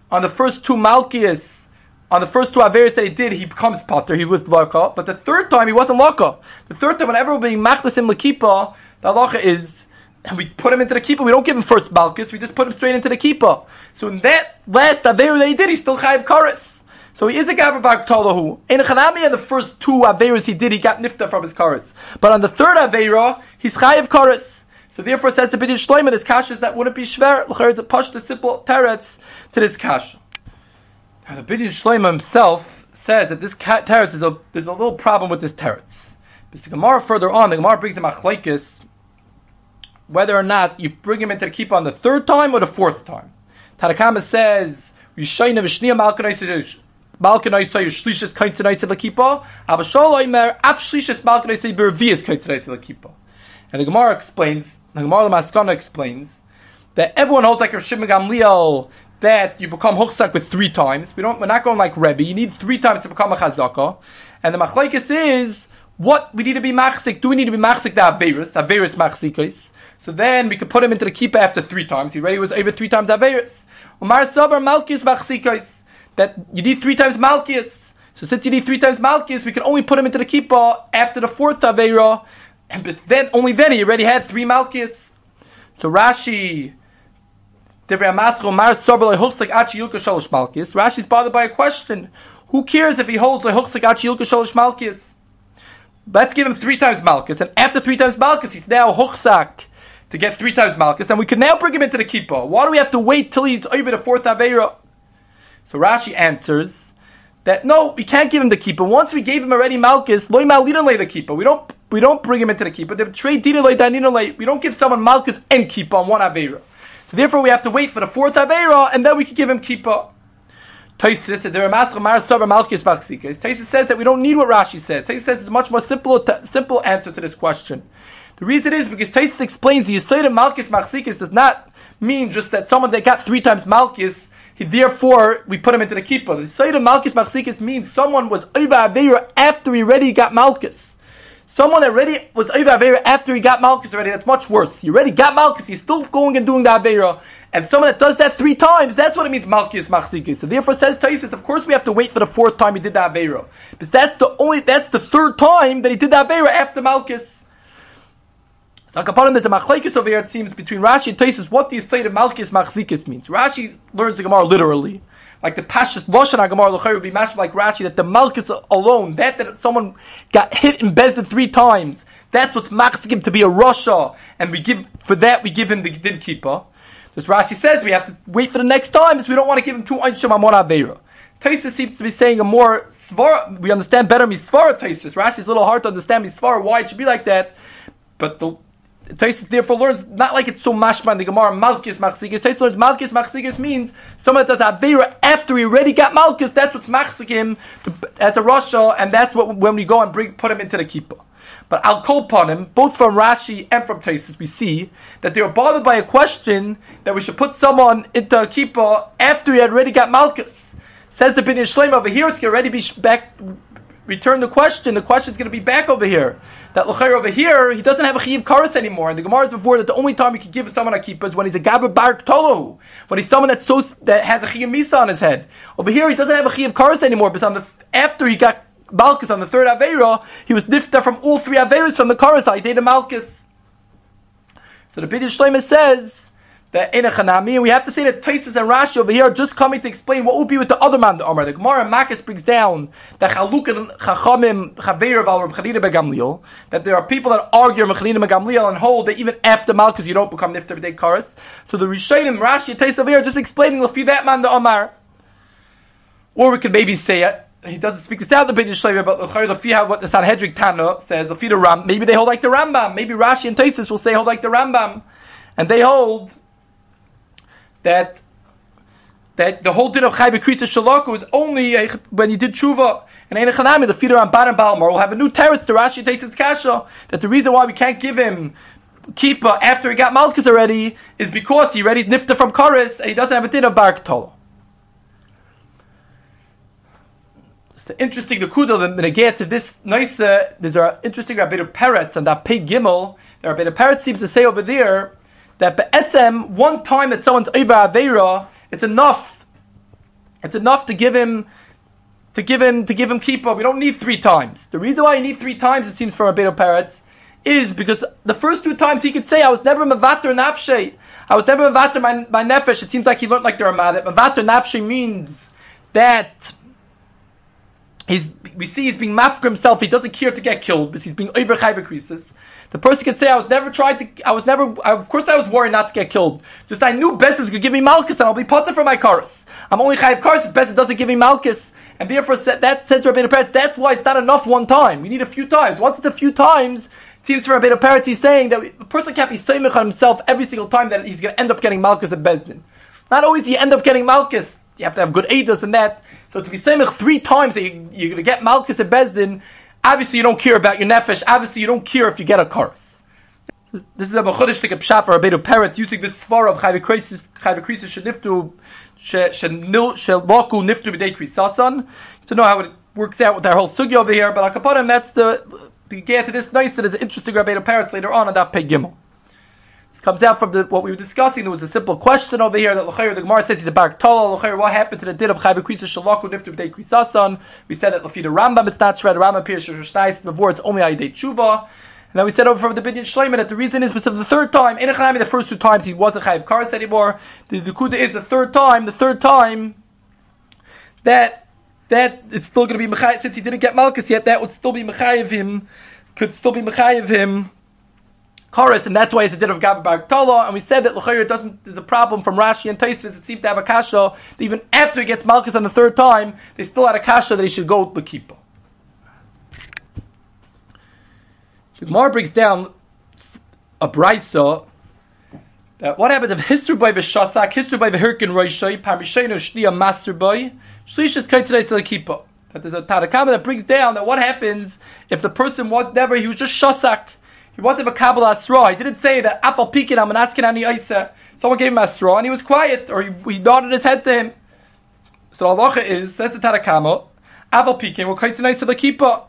Speaker 3: Malkias, on the first 2 Averis that he did, he becomes Pater, he was Laka, but the third time he wasn't Laka. The third time, whenever we're being Machlis him L'Kippah, the halacha is, we put him into the Kippah, we don't give him first Malkis, we just put him straight into the Kippah. So in that last Aver that he did, he's still Chayiv Kares. So he is a Gaver Bar Tolahu. In Chanami, in the first 2 Averas he did, he got Nifta from his Kares. But on the third Avera, he's Chayiv Kares. So therefore says the Binyan Shleim, this kasha that wouldn't be shver. L'chayr to push the simple teretz to this kasha. Now the Binyan Shleim himself says that this teretz there's a little problem with this teretz. Because the Gemara further on, the Gemara brings him achlaikis whether or not you bring him into the kippah on the 3rd time or the 4th time. Tanakama says Yishayna v'shniya malkanai Malkanai say shlishas kaitzenai l'kippah. Abashol oimer af shlishas malkanai say bervias kaitzenai l'kippah. And the Gemara explains, the Gemara Maskana explains that everyone holds like Rav Shimon Gamliel that you become huchsak with 3 times. We're not going like Rebbe. You need 3 times to become a chazaka. And the machlekes is what we need to be machzik. Do we need to be machzik the Averis machzikos? So then we could put him into the kippah after 3 times. He already was over 3 times Averis. Umar Sabar Malkius machzikos. That you need 3 times Malkius. So since you need 3 times Malkius, we can only put him into the kippah after the 4th Avera. And then, only then, he already had 3 Malkius. So Rashi, Rashi's bothered by a question. Who cares if he holds a Huchsagachi Yilka Sholish Malchus? Let's give him 3 times Malchus, and after 3 times Malchus, he's now Huchsak to get 3 times Malchus, and we can now bring him into the Kippah. Why do we have to wait till he's over the 4th Aveira? So Rashi answers that no, we can't give him the Kippah. Once we gave him already Malchus, Loi Malidon Lei the Kippah. We don't bring him into the Kippah. The trade Dina Lei Danina Lei. We don't give someone Malchus and Kippah on one Aveira. So therefore we have to wait for the 4th Aveira, and then we can give him Kippah. Tosfos says that we don't need what Rashi says. Tosfos says it's a much more simple answer to this question. The reason is because Tosfos explains the Yesod of Malchus Machzikis does not mean just that someone that got 3 times Malchus, therefore we put him into the Kippah. The Yesod of Malchus Machzikis means someone was Oiva Aveira after he already got Malchus. Someone already was Oiva Aveira after he got Malchus already. That's much worse. He already got Malchus, he's still going and doing the Aveira. And someone that does that 3 times, that's what it means Malchus Machzikis. So therefore says Tosfos, of course we have to wait for the 4th time he did the Aveira. Because that's the 3rd time that he did the Aveira after Malchus. So there's a machlekes over here, it seems, between Rashi and Tosfos, what the Yesod of Malchus Machzikis means. Rashi learns the Gemara literally. Like the Pashas Lashon HaGemara L'chayr would be mashed like Rashi, that the Malchus alone, that someone got hit in Bezdin 3 times, that's what's Machzikim to be a Rasha, and we give him the Din Kippah. As Rashi says, we have to wait for the next time, because we don't want to give him 2 Einshim Amon Aveira. Tosfos seems to be saying a more Svara, we understand better Misvara Tosfos. Rashi is a little hard to understand Misvara, why it should be like that. But Tosfos therefore learns, not like it's so mashma in the Gemara, Malchus Machzikis. Tosfos learns Malchus Machzikis means someone that does Aveira after he already got Malchus, that's what's Machzikim as a Rasha, and that's what when we go and put him into the Kippah. But I'll call upon him, both from Rashi and from Tosfos, we see that they were bothered by a question that we should put someone into a kippah after he had already got Malchus. Says the Binyan Shleim over here, it's going to already be back, return the question's going to be back over here. That L'chayr over here, he doesn't have a Chiyav Karas anymore. And the Gemara is before that the only time he can give someone a kippah is when he's a Gaber Barak Tolo, when he's someone that has a Chiyav Misa on his head. Over here, he doesn't have a Chiyav Karas anymore, because after he got Malchus on the 3rd Aveira, he was nifta from all 3 Aveiras from the Karas, he did the Malchus. So the Binyan Shleima says that in a Chanami, and we have to say that Tosfos and Rashi over here are just coming to explain what would be with the other man, the Omar. The Gemara in Makkas brings down that Chaluk and Chachamim Chaveir of Al Reb Begamliel, that there are people that argue Reb Begamliel and hold that even after Malchus you don't become nifta b'dei Karas. So the Rishonim, Rashi and Tosfos over here are just explaining Lefi that man, the Omar. Or we could maybe say it. He doesn't speak this out the Binyan Shleima, but what the Sanhedrin Tana says, maybe they hold like the Rambam. Maybe Rashi and Tosfos will say hold like the Rambam, and they hold that the whole din of Chai B'Krisa Shalaku is only when you did tshuva. And Ein Chanami, the feeder on Baran Balmar will have a new teretz to Rashi and Tosfos Kasha, that the reason why we can't give him kippah after he got Malchus already is because he already nifta from Karas and he doesn't have a din of Barak Tolo. It's interesting, the Kudah, when I get to this nice, there's an interesting Rabbeinu Peretz, and that Pei Gimel, the Rabbeinu Peretz seems to say over there, that Be'etzem, one time that someone's Eiva Aveira, it's enough to give him kippah. We don't need 3 times. The reason why you need 3 times, it seems from Rabbeinu Peretz, is because the first 2 times he could say, I was never mevater nafshe, I was never mevater my nefesh. It seems like he learned like the Ramah, that mevater nafshe means that we see he's being mafker himself. He doesn't care to get killed because he's being over chayv krisis. The person could say, of course I was worried not to get killed. Just I knew Bezos could give me Malchus and I'll be potter for my Karas. I'm only chayv Karas if Bezos doesn't give me Malchus. And therefore, that says Rabbeinu Peretz, that's why it's not enough one time. We need a few times. Once it's a few times, it seems for Rabbeinu Peretz, he's saying that a person can't be soymech on himself every single time that he's going to end up getting Malchus at Bezdin. Not always you end up getting Malchus. You have to have good eidos and that. So to be soymech 3 times that you're going to get Malchus at Bezdin, obviously you don't care about your nefesh. Obviously you don't care if you get a Karas. This is a B'chodesh like a pshat for Rabbeinu Peretz using this svara of chayv krisis sheniftu shelaku niftu b'dei krisasan to know how it works out with our whole sugya over here. But akapadim, that's we get to this nice. That is an interesting Rabbeinu Peretz later on that Pei Gimel. This comes out from what we were discussing. There was a simple question over here that l'chayr the Gemara says he's a barak tola. L'chayr, what happened to the din of chayv krisis shelaku niftu b'dei krisasan? We said that l'fi the Rambam it's not shred. The Rambam appears shnais before it's only ayidei tshuva. And then we said over from the Binyan Shleima that the reason is because of the 3rd time. In the first 2 times he wasn't chayv karas anymore. The kuda is the third time that that it's still going to be Mechayev, since he didn't get Malkus yet, that would still be Mechayev him, could still be Mechayev him, Chorus, and that's why it's a din of Gabi Bar Tola, and we said that L'chayr there's a problem from Rashi and Tosfos, it seemed to have a kasha, that even after he gets Malkus on the third time, they still had a kasha that he should go to L'kippah. The Gemara brings down a brisa that what happens if Hisru by V'shasak, Hisru by V'hirkin Roishai, Parishenu Shliya Master by, Shlish is Kaitzadei L'kippah. That there's a Tanakama that brings down that what happens if the person was he was just shasak. He wasn't a Kabbalah Asra. He didn't say that Apal Pikin I'm an Askenani Isa. Someone gave him Asra and he was quiet, or he nodded his head to him. So the halacha is, says the Tanakama, Apal Pikin will Kaitzadei L'kippah.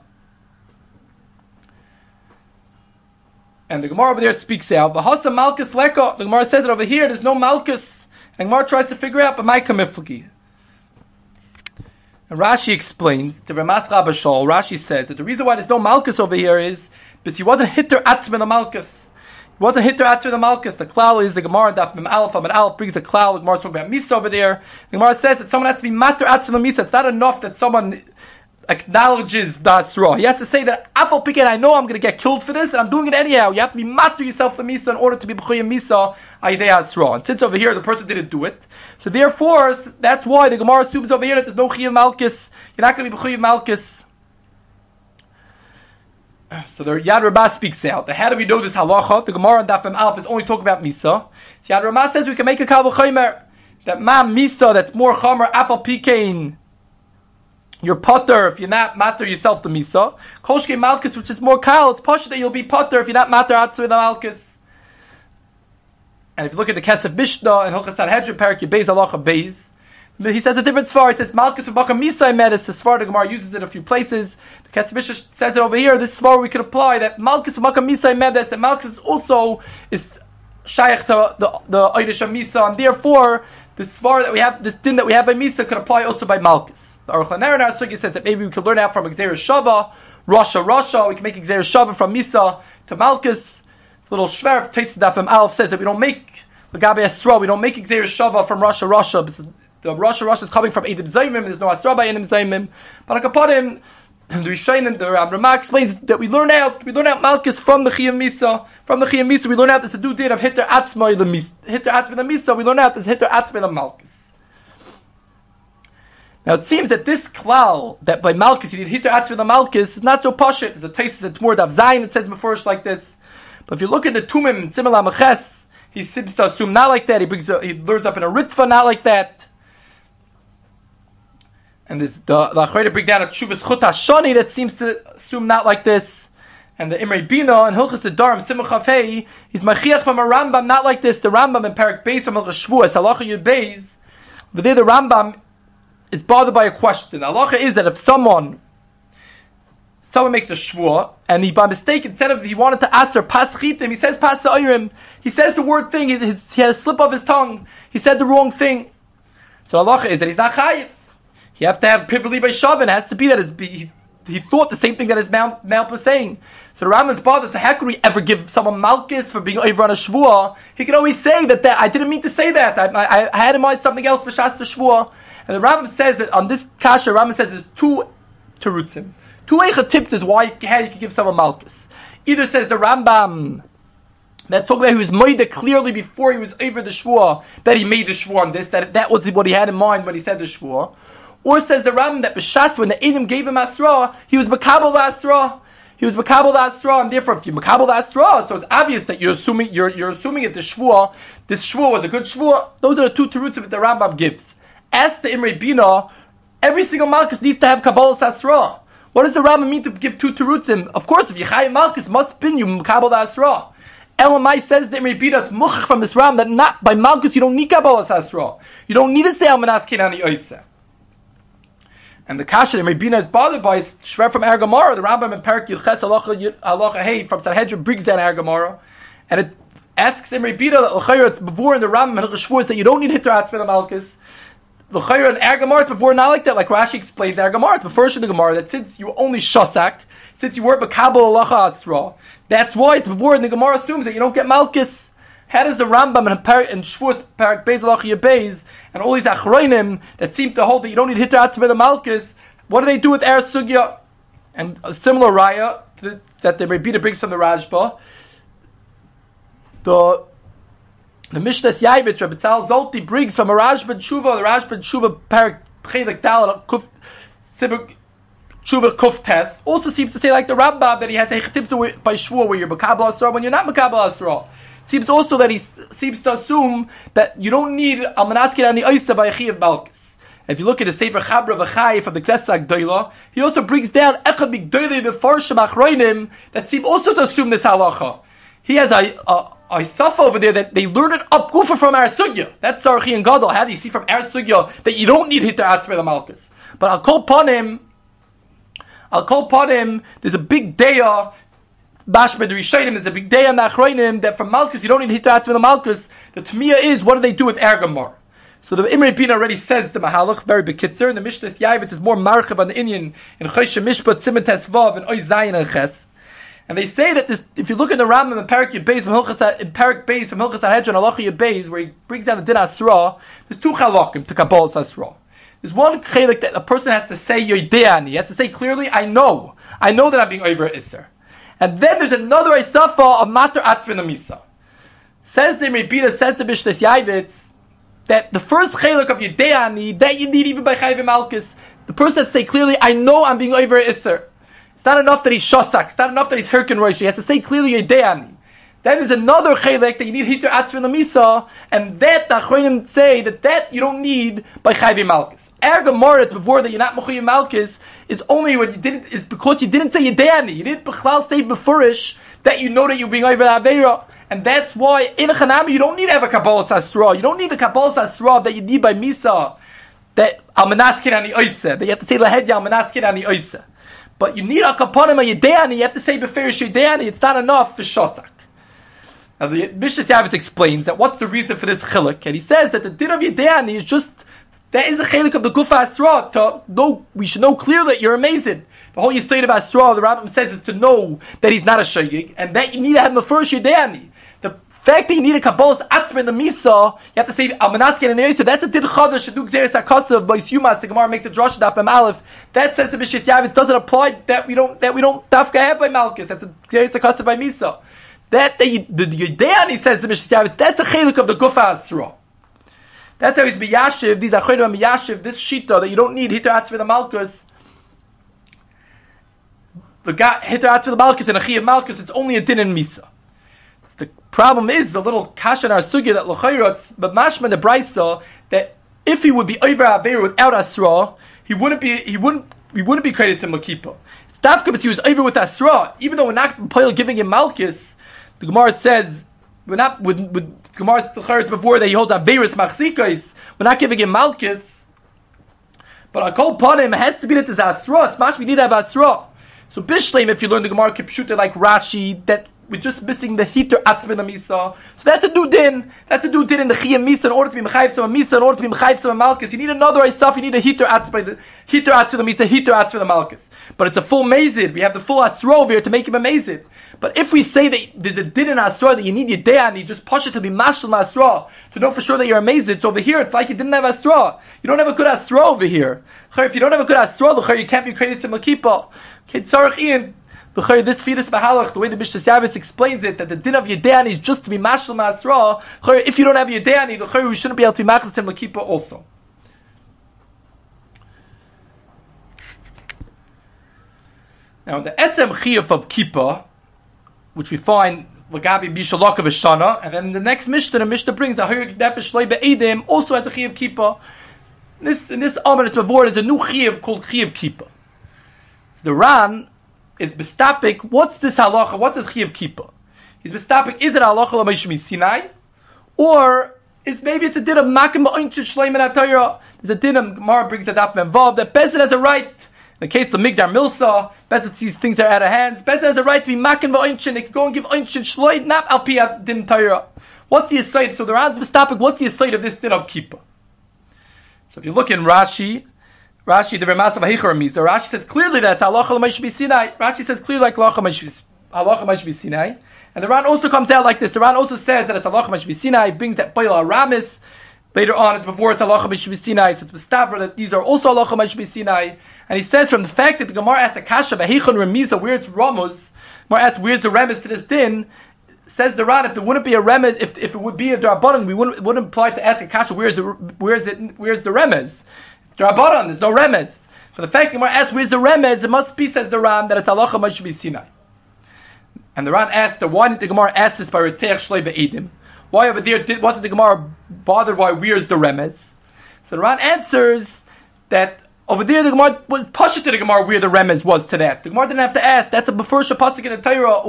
Speaker 3: And the Gemara over there speaks out. V'hasa Malkus Leka. The Gemara says it over here. There's no Malkus. And the Gemara tries to figure out, but my kamiflaki. And Rashi explains, the Ramas Rabashal, Rashi says that the reason why there's no Malkus over here is because he wasn't hitter atzma the Malkus. He wasn't hitter atzma the Malkus. The klal is the Gemara Daf Mem Aleph Amid Aleph brings a klal. The Gemara talking about Misa over there. The Gemara says that someone has to be matter atzma the Misa. It's not enough that someone acknowledges the Asra. He has to say that Afal Pikin, I know I'm going to get killed for this, and I'm doing it anyhow. You have to be matter yourself the Misa in order to be B'chuyim Misa Aydei Asra. And since over here the person didn't do it, so therefore that's why the Gemara assumes over here that there's no Chiyuv Malkus. You're not going to be B'chuyim Malkus. So the Yad Rabbah speaks out. How do we know this halacha? The Gemara on Daf Mem Aleph is only talking about Misa. So Yad Rabbah says we can make a Kal V'chomer that Ma Misa that's more Chomer Afal Pikin. You're potter if you're not matter yourself the Misa. Kolshke Malkus, which is more kal, it's pasha that you'll be potter if you're not matter atzur the Malkus. And if you look at the Kesef Mishnah and Hilchas Sanhedrin Parak Yebez Halacha Beis, he says a different svar. He says Malkus of Baka Misa Medis. The svar the Gemara uses it a few places. The Kesef Mishnah says it over here. This svar we could apply that Malkus of Baka Misa Medis. That Malkus also is shaykh to the Eidish of Misa, and therefore the svar that we have, this din that we have by Misa, could apply also by Malkus. The Aruch LaNer in our Sugi says that maybe we could learn out from Xer Shava, Rasha. We can make Xer Shava from Misa to Malkus. It's a little shver of Tosfos Daf Mem Aleph says that we don't make L'gabe Asra. We don't make Xer Shava from Rasha. Because the Rasha is coming from Eidim Zaymim. There's no Asra by Eidim Zaymim. But Akapadim, the Rishayin and the Ramah explains that we learn out Malkus from the Chiyuv Misa. From the Chiyuv Misa, we learn out this adu din of Hitter Atzma the Misa. Hitter Atzma the Misa. We learn out this Hitter Atzma the Malkus. Now it seems that this klal, that by Malkus you need Hitter Atzma the Malkus, is not so pashit. There's a Tosfos at Tmur Daf Zayin that says Mefurish like this. But if you look at the Tumim and Simel HaMeches, he seems to assume not like that. He learns up in a Ritva not like that. And there's the Achayda bring down a Tshuvas Chut HaShani that seems to assume not like this. And the Imrei Bina and Hilchas Adarim Simcha Chafei, he's Machiach from a Rambam not like this. The Rambam in Parak Beis from Hilchas Shvuas Halacha Yud Beis. But there the Rambam is bothered by a question. Halacha is that if someone makes a shvua, and he by mistake, instead of he wanted to ask her pas chitim, he says pas sa'ayrim. He says the word thing, he had a slip of his tongue. He said the wrong thing. So halacha is that he's not chayiv. You have to have pivli by shavin. It has to be that he thought the same thing that his mouth was saying. So the Rambam's bothered. So how could we ever give someone malchus for being over on a shvua? He can always say that I didn't mean to say that. I had in mind something else b'shas the shvua. And the Rambam says that on this kasha, Rambam says there's two terutzim. Two eicha tips is how you can give someone malchus. Either says the Rambam that talking about he was moida clearly before he was over the shvua that he made the shvua on this, that was what he had in mind when he said the shvua. Or says the Rambam that b'shas when the Eidim gave him asra, he was makabel the asra. He was makabel the asra, and therefore if you makabel the asra, so it's obvious that you're assuming that the shvua, this shvua was a good shvua. Those are the two terutzim that the Rambam gives. As the Imrei Bina, every single malchus needs to have kabbalah asra. What does the Rambam mean to give two terutzim? Of course, if you chayim malchus, must be you kabbalah asra. Elamai says the Imrei Bina, it's muchach from this Ram that not by malchus you don't need kabbalah asra. You don't need to say almanas kinani oisa. And the kasha the Imrei Bina is bothered by is shver from Argamara. The Rambam in Parak Yilches Halacha Hey from Sanhedrin brings down Argamara, and it asks Imrei Bina that l'chayr it's before in the Rambam and Shvuos that you don't need hitrat for the malchus. The Chayr and Argamar, it's before not like that, like Rashi explains Argamar, it's before in the Gemara, that since you were only Shasak, since you weren't Makabal Alacha Asra, that's why it's before, and the Gemara assumes that you don't get Malchus. How does the Rambam and Shvuas, Parak Beis Alacha Yebez, and all these Achroinim that seem to hold that you don't need Hitra Atzma the Malchus, what do they do with Eretz Sugya? And a similar raya that the Rebbe brings from the Rajba. The Mishnas Yaivitz, Rebbe Tzal Zolti brings from a Rajba Tshuva, the Rajba Tshuva Parak Chelik Dal Sibuk Tshuva Kuf Tes also seems to say like the Rambam that he has a Chetibza by Shvur where you're Makabal Asra when you're not Makabal Asra. It seems also that he seems to assume that you don't need Al Manaskir Ani Oisa by Chiyav Malkus. If you look at the Sefer Chabra V'chai from the Knesset Gdoila, he also brings down Echad Migdoili V'Farshim Achroinim that seem also to assume this halacha. He has a Safa over there that they learned it up Kufa from Eretz Sugya. That's Sarchi and Gadol. How do you see from Eretz Sugya that you don't need Hitter Atzver the Malkus? But I'll call upon him, there's a big daya, Bashmed Rishayim, there's a big daya Nachroinim that from Malkus you don't need Hitter Atzver the Malkus. The Tmiya is, what do they do with Ergamar? So the Imre Pina already says the Mahalach, very bekitzer, and the Mishnah Yaivitz is more marchiv on the Inyan in Choshe Mishpat, Siman Tesvav, and Oy Zayin and Ches. And they say that this, if you look in the Rambam in Parak Yud Beis from Hilchas Hadron Halacha Yud Beis, where he brings down the Din Asra, there's two chalakim to Kabbalas Asra. There's one chalik that a person has to say Yodeani. He has to say clearly, I know that I'm being over Isser. And then there's another Isafa of Mater Atzvin Amisa. Says the Imre Pina, says the Mishnah Yaivitz, that the first chalik of Yodeani that you need even by Chayv Malkus, the person has to say clearly, I know I'm being over Isser. It's not enough that he's shosak. It's not enough that he's Hirkin Rosh. He has to say clearly Yodeani. Then there's another chaylik that you need Hitur Atzvin Lamisa, and that the Achronim say that you don't need by Chayvi Malkus. Erga Moritz before that you're not Mechuyev Malkus is only when you didn't, is because you didn't say Yodeani. You didn't Bechlal say Befurish that you know that you're being over Aveira. And that's why in a Chanami you don't need to have a Kabbalas Asra. You don't need the Kabbalas Asra that you need by Misa. That Al Manaskin Ani Oise. That you have to say Lahedya Al Manaskin Ani Oise. But you need a kapanim a Yodeani, you have to say Beferish Yodeani, it's not enough for Shosak. Now the Mishnah Yavetz explains that what's the reason for this chiluk, and he says that the din of Yodeani is just, there is a chiluk of the Gufa Asra, we should know clearly that you're amazing. The whole Yisrael of Asra, the Rambam says, is to know that he's not a Shaygig, and that you need to have Meferish Yodeani. The fact that you need a Kabbalas Atzmer in the Misa, you have to say Amanaskin and Yosef. That's a Din Chadash to do Gzeres HaKasav by Yumas. The Gemara makes a drush daf Mem Aleph. That says to Mishis Yavetz doesn't apply that we don't dafka have by Malkus. That's a Gzeres HaKasav by Misa. The Yodeani says to Mishis Yavetz, that's a chiluk of the Gufa Asra. That's how he's B'Yashiv. These Achronim B'Yashiv. This Shita that you don't need Hitter Atzver the Malkus. The Hitter Atzver the Malkus and Achiyav Malkus. It's only a Din in Misa. The problem is a little kash in our sugya that l'chayrot, but mashma the brisa that if he would be over aveir without asra, he wouldn't be created sim lakipa. It's dafka because he was over with asra, even though we're not giving him malchus. The Gemara says we're not with Gemara's l'chayrot before that he holds aveiros machzikos. We're not giving him malchus, but our kol panim has to be that there's asra. It's mashma we need to have asra. So bishleim, if you learn the Gemara kipshuta like Rashi, that we're just missing the Hitur Atzvin Misa. So that's a new din. That's a new din in the Chiyam Misa in order to be Mechayiv Sama Misa, in order to be Mechayiv Sama Malkus. You need another Isaf, you need a Hitur Atzvin Misa, Hitur Atzvin Malkus. But it's a full Mazid. We have the full Asra over here to make him a Mazid. But if we say that there's a din in Asra that you need your De'an, you just push it to be Mashal Asra, to know for sure that you're a Mazid. So over here, it's like you didn't have Asra. You don't have a good Asra over here. If you don't have a good Asra, you can't be created to Makipa. Okay, Tzarech Ian. This fetus Mahalach, the way the Mishnah Yavetz explains it, that the din of Yodeani is just to be mashal ma'asra. If you don't have Yodeani, we shouldn't be able to be machlis him lakipa also. Now the etzem chiyuf of kippah, which we find lagabi bishalok of Shana, and then the next Mishnah, the Mishnah brings a hayrik nefesh shlei be'edim also has a chiyuv kippah. In this Amar it's before there's a new chiyuv called chiyuv kippah. The Ran is bestapik. What's this halacha? What's this chiyuv kippah? He's bestapik. Is it halacha l'meishmi Sinai, or it's a din of makim ba'oinchut shleimin atayra? There's a din of Gemara brings that up involved that Bezin has a right. In the case of Migdar Milsa, Bezin sees things are out of hands. Bezin has a right to be makim ba'oinchin. They can go and give oinchin shleim not al pi din tayra. What's the estate? So the Ran's bestapik. What's the estate of this din of kippah? So if you look in Rashi, the Remasav Heichar Misa. Rashi says clearly that it's halacha l'meishmi Sinai. Rashi says clearly like halacha l'meishmi Sinai. And the Ran also comes out like this. The Ran also says that it's halacha l'meishmi Sinai. Brings that Baal Aramis. Later on, it's before it's halacha b'Sinai, so it's b'stavra that these are also halacha b'Sinai. And he says from the fact that the Gemara asks a kasha b'heichon remiza, where it's ramos, Gemara asks where's the remes to this din. Says the Ran, if there wouldn't be a remes, if it would be a drabanan, it wouldn't apply to ask a kasha where's the remes. Drabanan, there's no remes. For the fact that Gemara asks where's the remes, it must be, says the Ran, that it's halacha b'Sinai. And the Ran asked, why didn't the Gemara ask this by Ritzeach Shlei Be'edim? Why over there wasn't the Gemara bothered why where's the remes? So the Ran answers that over there the Gemara was pushed to the Gemara where the remes was to that. The Gemara didn't have to ask. That's a befurish pasuk in the Torah.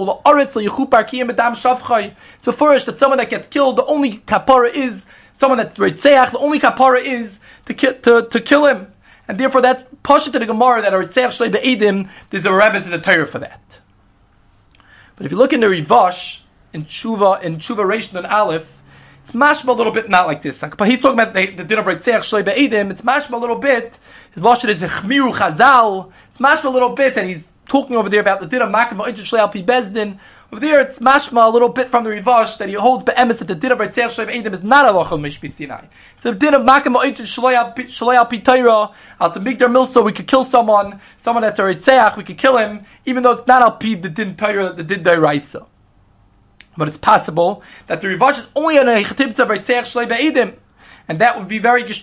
Speaker 3: It's befurish that someone that gets killed, the only kapara is someone that's Ritzeach. The only kapara is to kill him, and therefore that's pushed to the Gemara that Ritzeach Shlei Be'edim. There's a remes in the Torah for that. But if you look in the Rivash, in Tshuva Reish and Aleph, it's mashma a little bit not like this. But he's talking about the din of Ritzeach Shlei Be'edim. It's mashma a little bit. His lashon is Chmiru Chazal. It's mashma a little bit, and he's talking over there about the din of Makim Ha'inter Shlei Al Pi Bezdin. Over there, it's mashma a little bit from the Rivash that he holds be'emes that the din of Ritzeach Shlei Be'edim is not a halacha b'Sinai. It's a din of Makim Ha'inter Shlei Al Pi Torah. Al Tzemigdar Milso, we could kill someone that's a Ritzeach, we could kill him, even though it's not Al Pi the din Torah, the din D'oraisa. But it's possible that the Rivash is only on a chetibtza of Ritzeach Shlei Be'edim, and that would be very good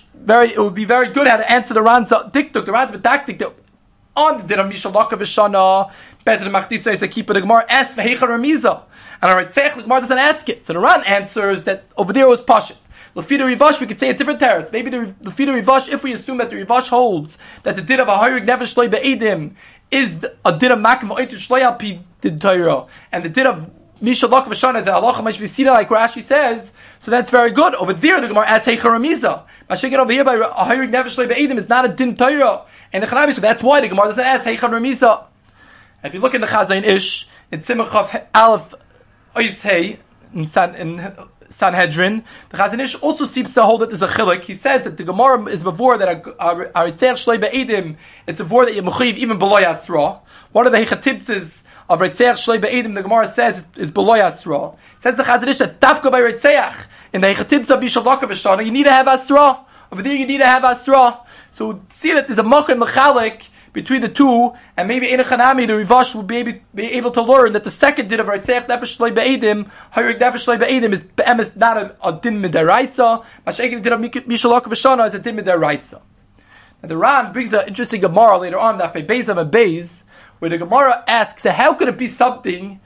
Speaker 3: how to answer the Ran's diktuk, the Ran's bedaktik that on the din of Mishalaka V'Shana, Bezin Machdisa is a keeper. The Gemara asks V'heicha Remiza, and our Ritzeach the Gemara doesn't ask it. So the Ran answers that over there was pashit. L'fi the Rivash, we could say a different teretz. Maybe l'fi the Rivash, if we assume that the Rivash holds that the din of a Hayrug Nefesh Shlei Be'edim is a din of Makim Ha'inter Shlei Al Pi Din Torah, and the din of Mishalaka V'Shana is a halacha b'Sinai, like Rashi says. So that's very good. Over there, the Gemara asks Heicha Remiza. Mashiach over here by Hayrug Nefesh Shlei Be'edim is not a din Torah, and the Chanabi, so that's why the Gemara doesn't ask Heicha Remiza. If you look in the Chazayin Ish, in Simach of Aleph Ois Hey, in Sanhedrin, the Chazayin Ish also seems to hold it as a chilik. He says that the Gemara is before that a Ritzeach Shlei Be'edim, it's before that you mechuyev even below Yasra. One of the Hechatibtzes of Ritzeach Shlei Be'edim, the Gemara says, is below Yasra. Says the Chazayin Ish that Tafka by Ritzeach, in the Hechatibtzes of Bishalaka V'Shana, you need to have Asra. Over there you need to have Asra. So see that there's a Mochen Mechalik between the two, and maybe in a Chanami, the Rivash will be able to learn that the second din of Ritzeach Nefesh Shlei Be'edim, Hayrug Nefesh Shlei Be'edim, is not a din midaraisa. Mashiach din of Mishalaka V'Shana is a din midaraisa. And the Ran brings an interesting Gemara later on, that by Beis and Beis, where the Gemara asks, how could it be something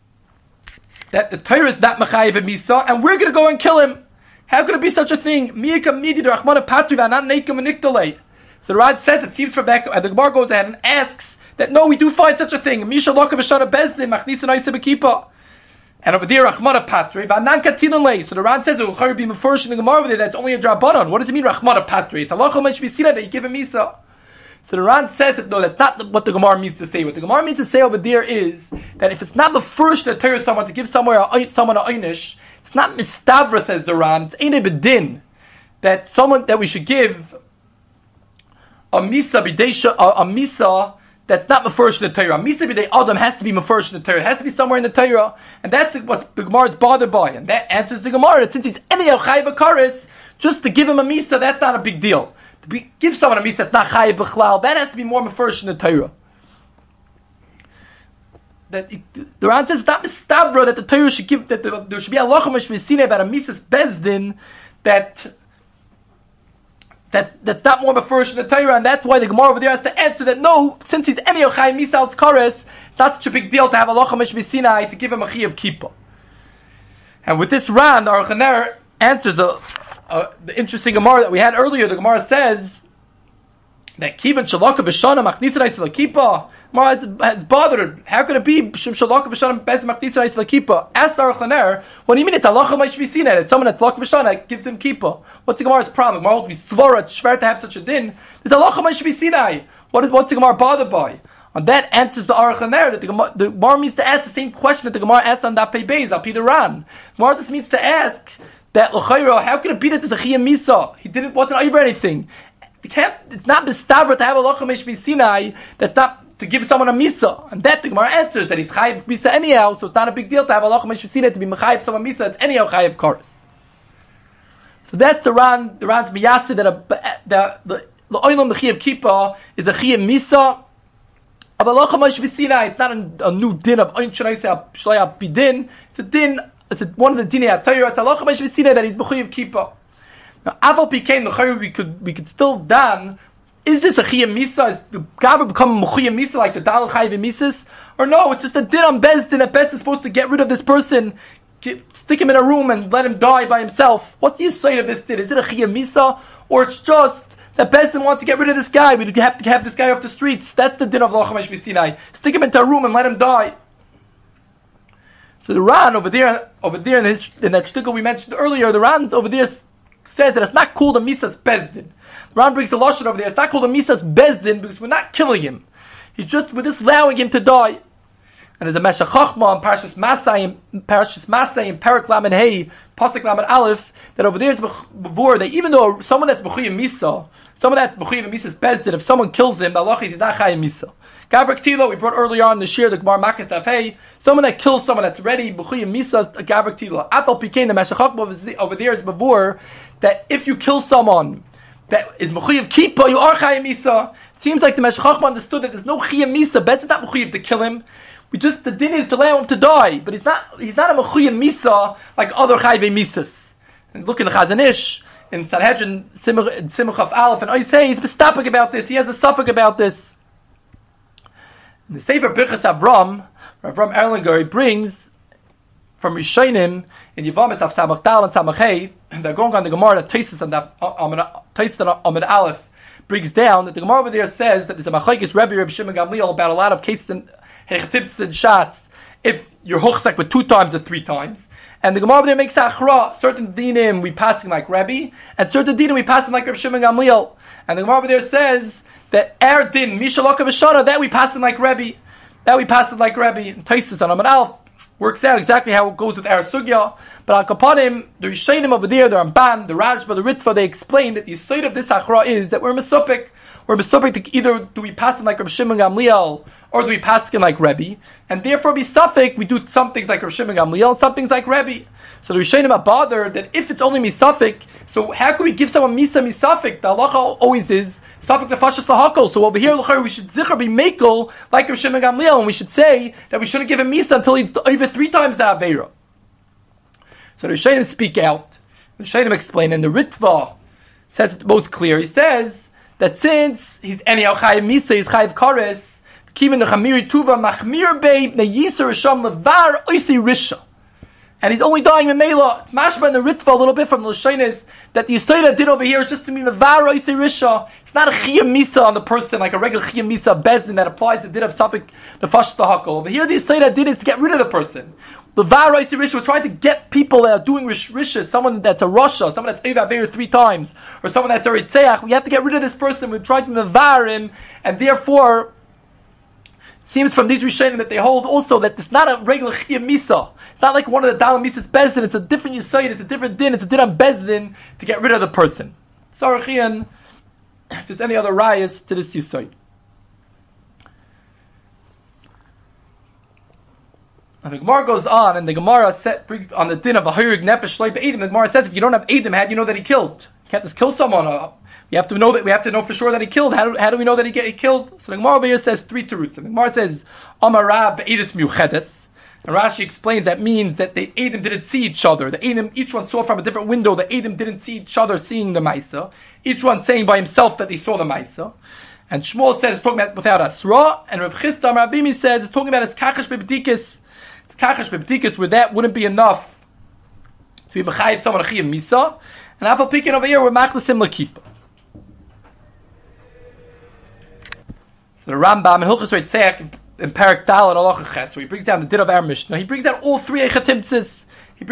Speaker 3: that the Torah is not Mechayev and Misa, and we're going to go and kill him? How could it be such a thing? Miyakam Nidi, the Rachmana Patri, V'anan Neikam Anikdalei. So the Rad says, it seems from back, and the Gemara goes ahead and asks that no, we do find such a thing. Misha Loka V'Shana Bezdin, Machnisa Naisa B'Kipa. And over there, Rachmana Patri, V'anan Katinalei. So the Rad says, it will be Mefurish in the Gemara over there, that's only a Drabanan. What does it mean, Rachmana Patri? It's Allah Chomach B'Sina that you give him Misa. So the Rad says that no, that's not what the Gemara means to say. What the Gemara means to say over there is that if it's not Mefurish to tell someone to give someone a Einish, it's not Mistavra, says the Ran, it's Eine Bedin, that someone that we should give a misa that's not mefurish in the Torah. A misa b'dei adam has to be mefurish in the Torah. It has to be somewhere in the Torah, and that's what the Gemara is bothered by. And that answers the Gemara that since he's any chayiv b'karis, just to give him a misa, that's not a big deal. Give someone a misa that's not chayiv b'chlal, that has to be more mefurish in the Torah. That the Ran says it's not mistavra that the Torah should give, that there should be a halacha mishvisine about a misas bezdin that's not more mefurish in the Torah, and that's why the Gemara over there has to answer that no, since he's any Yochai Misal's Kares, it's not such a big deal to have a Locha Mishvisinai to give him a Chi of Kippah. And with this Ran, the Aruch HaNer answers the interesting Gemara that we had earlier. The Gemara says that Kivan Shalaka B'Shana Machnisa Naisa L'Kippah. Gemara has bothered. How could it be Shem Shalaka B'Shana Bez Machnisa Naisa L'Kippah? Ask Aruch HaNer, what do you mean it's a Locha Mishvisinai? It's someone that's Locha B'Shana gives him Kippah. What's the Gemara's problem? The Gemara will be svara, shver to have such a din. There's a halacha mishvisinai. What's the Gemara bothered by? On that answers the Aruch HaNer that the Gemara means to ask the same question that the Gemara asked on that Pei Beis, Al Pi the Ran. Gemara just means to ask that l'chayro, how can it be that there's a chiyam misa? He wasn't over anything. It's not mistavra to have a halacha mishvisinai. That's not to give someone a misa. And that the Gemara answers that he's chayiv misa anyhow, so it's not a big deal to have a halacha mishvisinai to be mechayiv someone misa. It's anyhow chayiv kares. So that's the Ran's miyasi that the oilam the chiyuv kippah is a chiyuv misa. It's not a new din of ein shleisa shleya bidin. It's a din. It's one of the dinei atayur. It's halacha mashvisina that he's b'chiyuv kippah. Now, aval became the chayur. We could still dan. Is this a chiyuv misa? Is the gabber become a chiyuv misa like the dalal chayv mises? Or no? It's just a din on bezdin. That bezdin is supposed to get rid of this person, stick him in a room and let him die by himself. What's the side of this din? Is it a chiyuv misa, or it's just that Bezdin wants to get rid of this guy? We have to have this guy off the streets. That's the din of Lo Chamesh V'Sinai. Stick him into a room and let him die. So the Ran over there in that shtickle we mentioned earlier, the Ran over there says that it's not called a Misas Bezdin. The Ran brings the lashon over there. It's not called a Misas Bezdin because we're not killing him. We're just allowing him to die. And there's a Meshach Chochma in Parashas Masay in Parak Lamed Hey, Pasuk Lamed Aleph, that over there it's before that even though someone that's B'chuyim Misa, someone that's B'chuyim Misa's Bezdin, if someone kills him, the Allah is not Chayim Misa. Gavrik Tilo, we brought earlier on the Shir, the Gemara Makas Daf Hey, someone that kills someone that's ready, B'chuyim Misa, Gavrik Tilo. Atal Pikein, the Meshach Chochma over there is before that if you kill someone that is B'chuyim Kippah, you are Chayim Misa. It seems like the Meshach Chochma understood that there's no Chayim Misa, Bezdin not B'chuyim to kill him. The din is to allow him to die, but he's not a mechuyim misa like other chayvei misas. And look in the Chazon Ish in Sanhedrin Simach of Aleph, and I say he's mistapik about this. He has a suffix about this. In the Sefer Birchas Avram Erlanger, he brings from Rishonim in Yevamis Daf Samach Dal and Samach Hey, and they're going on the Gemara that Tosfos and Amud Aleph brings down that the Gemara over there says that there's a machlokes Rebbe Shimon Gamliel about a lot of cases in Hechatibs and Shas, if you're hochzak with 2 times or 3 times. And the Gemara over there makes achra, certain dinim we passing like Rebbe, and certain dinim we passing like Reb Shimon Gamliel. And the Gemara over there says that er din, mishalaka v'shana, that we passing like Rebbe. And Tosfos and Amud Aleph works out exactly how it goes with er sugya. But al kapanim, the Rishonim over there, the Ramban, the Rashba, the Ritva, they explain that the side of this achra is that we're mesupik. We're mesupik to either do we pass like Reb Shimon Gamliel, or do we pass like Rebbe? And therefore, be suffix, we do some things like Reb Shimon Gamliel, some things like Rebbe. So the Rishonim are bothered that if it's only misafik, so how can we give someone misafik? The halacha always is suffix the fashas lahakol. So over here, we should zichar be mekel like Reb Shimon Gamliel, and we should say that we shouldn't give him misa until he's over 3 times the aveira. So the Rishonim speak out. The Rishonim explain, and the Ritva says it most clear. He says that since he's anyhow chayiv misa, he's chayiv kares. And he's only dying in Mela. It's mashma in the Ritva a little bit from the Lashonis that the Yisrael did over here is just to mean the var oisei risha. It's not a chiyam misa on the person like a regular chiyam misa bezin that applies the din of suffix the fash tahakol. Over here the Yisrael did is to get rid of the person. The var oisei risha, we're trying to get people that are doing risha, someone that's a rasha, someone that's eva beir 3 times, or someone that's a ritzeach. We have to get rid of this person. We're trying to mevar him, and therefore seems from these Rishonim that they hold also that it's not a regular chiyam misa. It's not like one of the dalam misas bezdin. It's a different yisoid. It's a different din. It's a din on bezdin to get rid of the person. Sorry, Chian, if there's any other rayas to this yisoid. And the Gemara goes on, and the Gemara brings on the din of a hayrig nefesh shleib edim. The Gemara says, if you don't have edim, how do you know that he killed? You can't just kill someone. We have to know that. We have to know for sure that he killed. How do we know that he killed? So the Gemara over here says 3 terutzim. The Gemara says Amarab be'edus miuchedes, and Rashi explains that means that the Edom didn't see each other. The Edom, each one saw from a different window. The Edom didn't see each other seeing the Maisa. Each one saying by himself that they saw the Maisa. And Shmuel says it's talking about without Asra. And Rav Chisda Rabimi says it's talking about his kachesh bebedikis. It's kachesh bebedikis where that wouldn't be enough to be mechayiv someone a chiyam misa. And Afal Pikin over here we're machlesim lakipa. So the Rambam in Hilchos Reitzach in Parak Dal and Halacha Ches, where he brings down the din of our Mishnah, he brings down all 3 Eichatimtzis.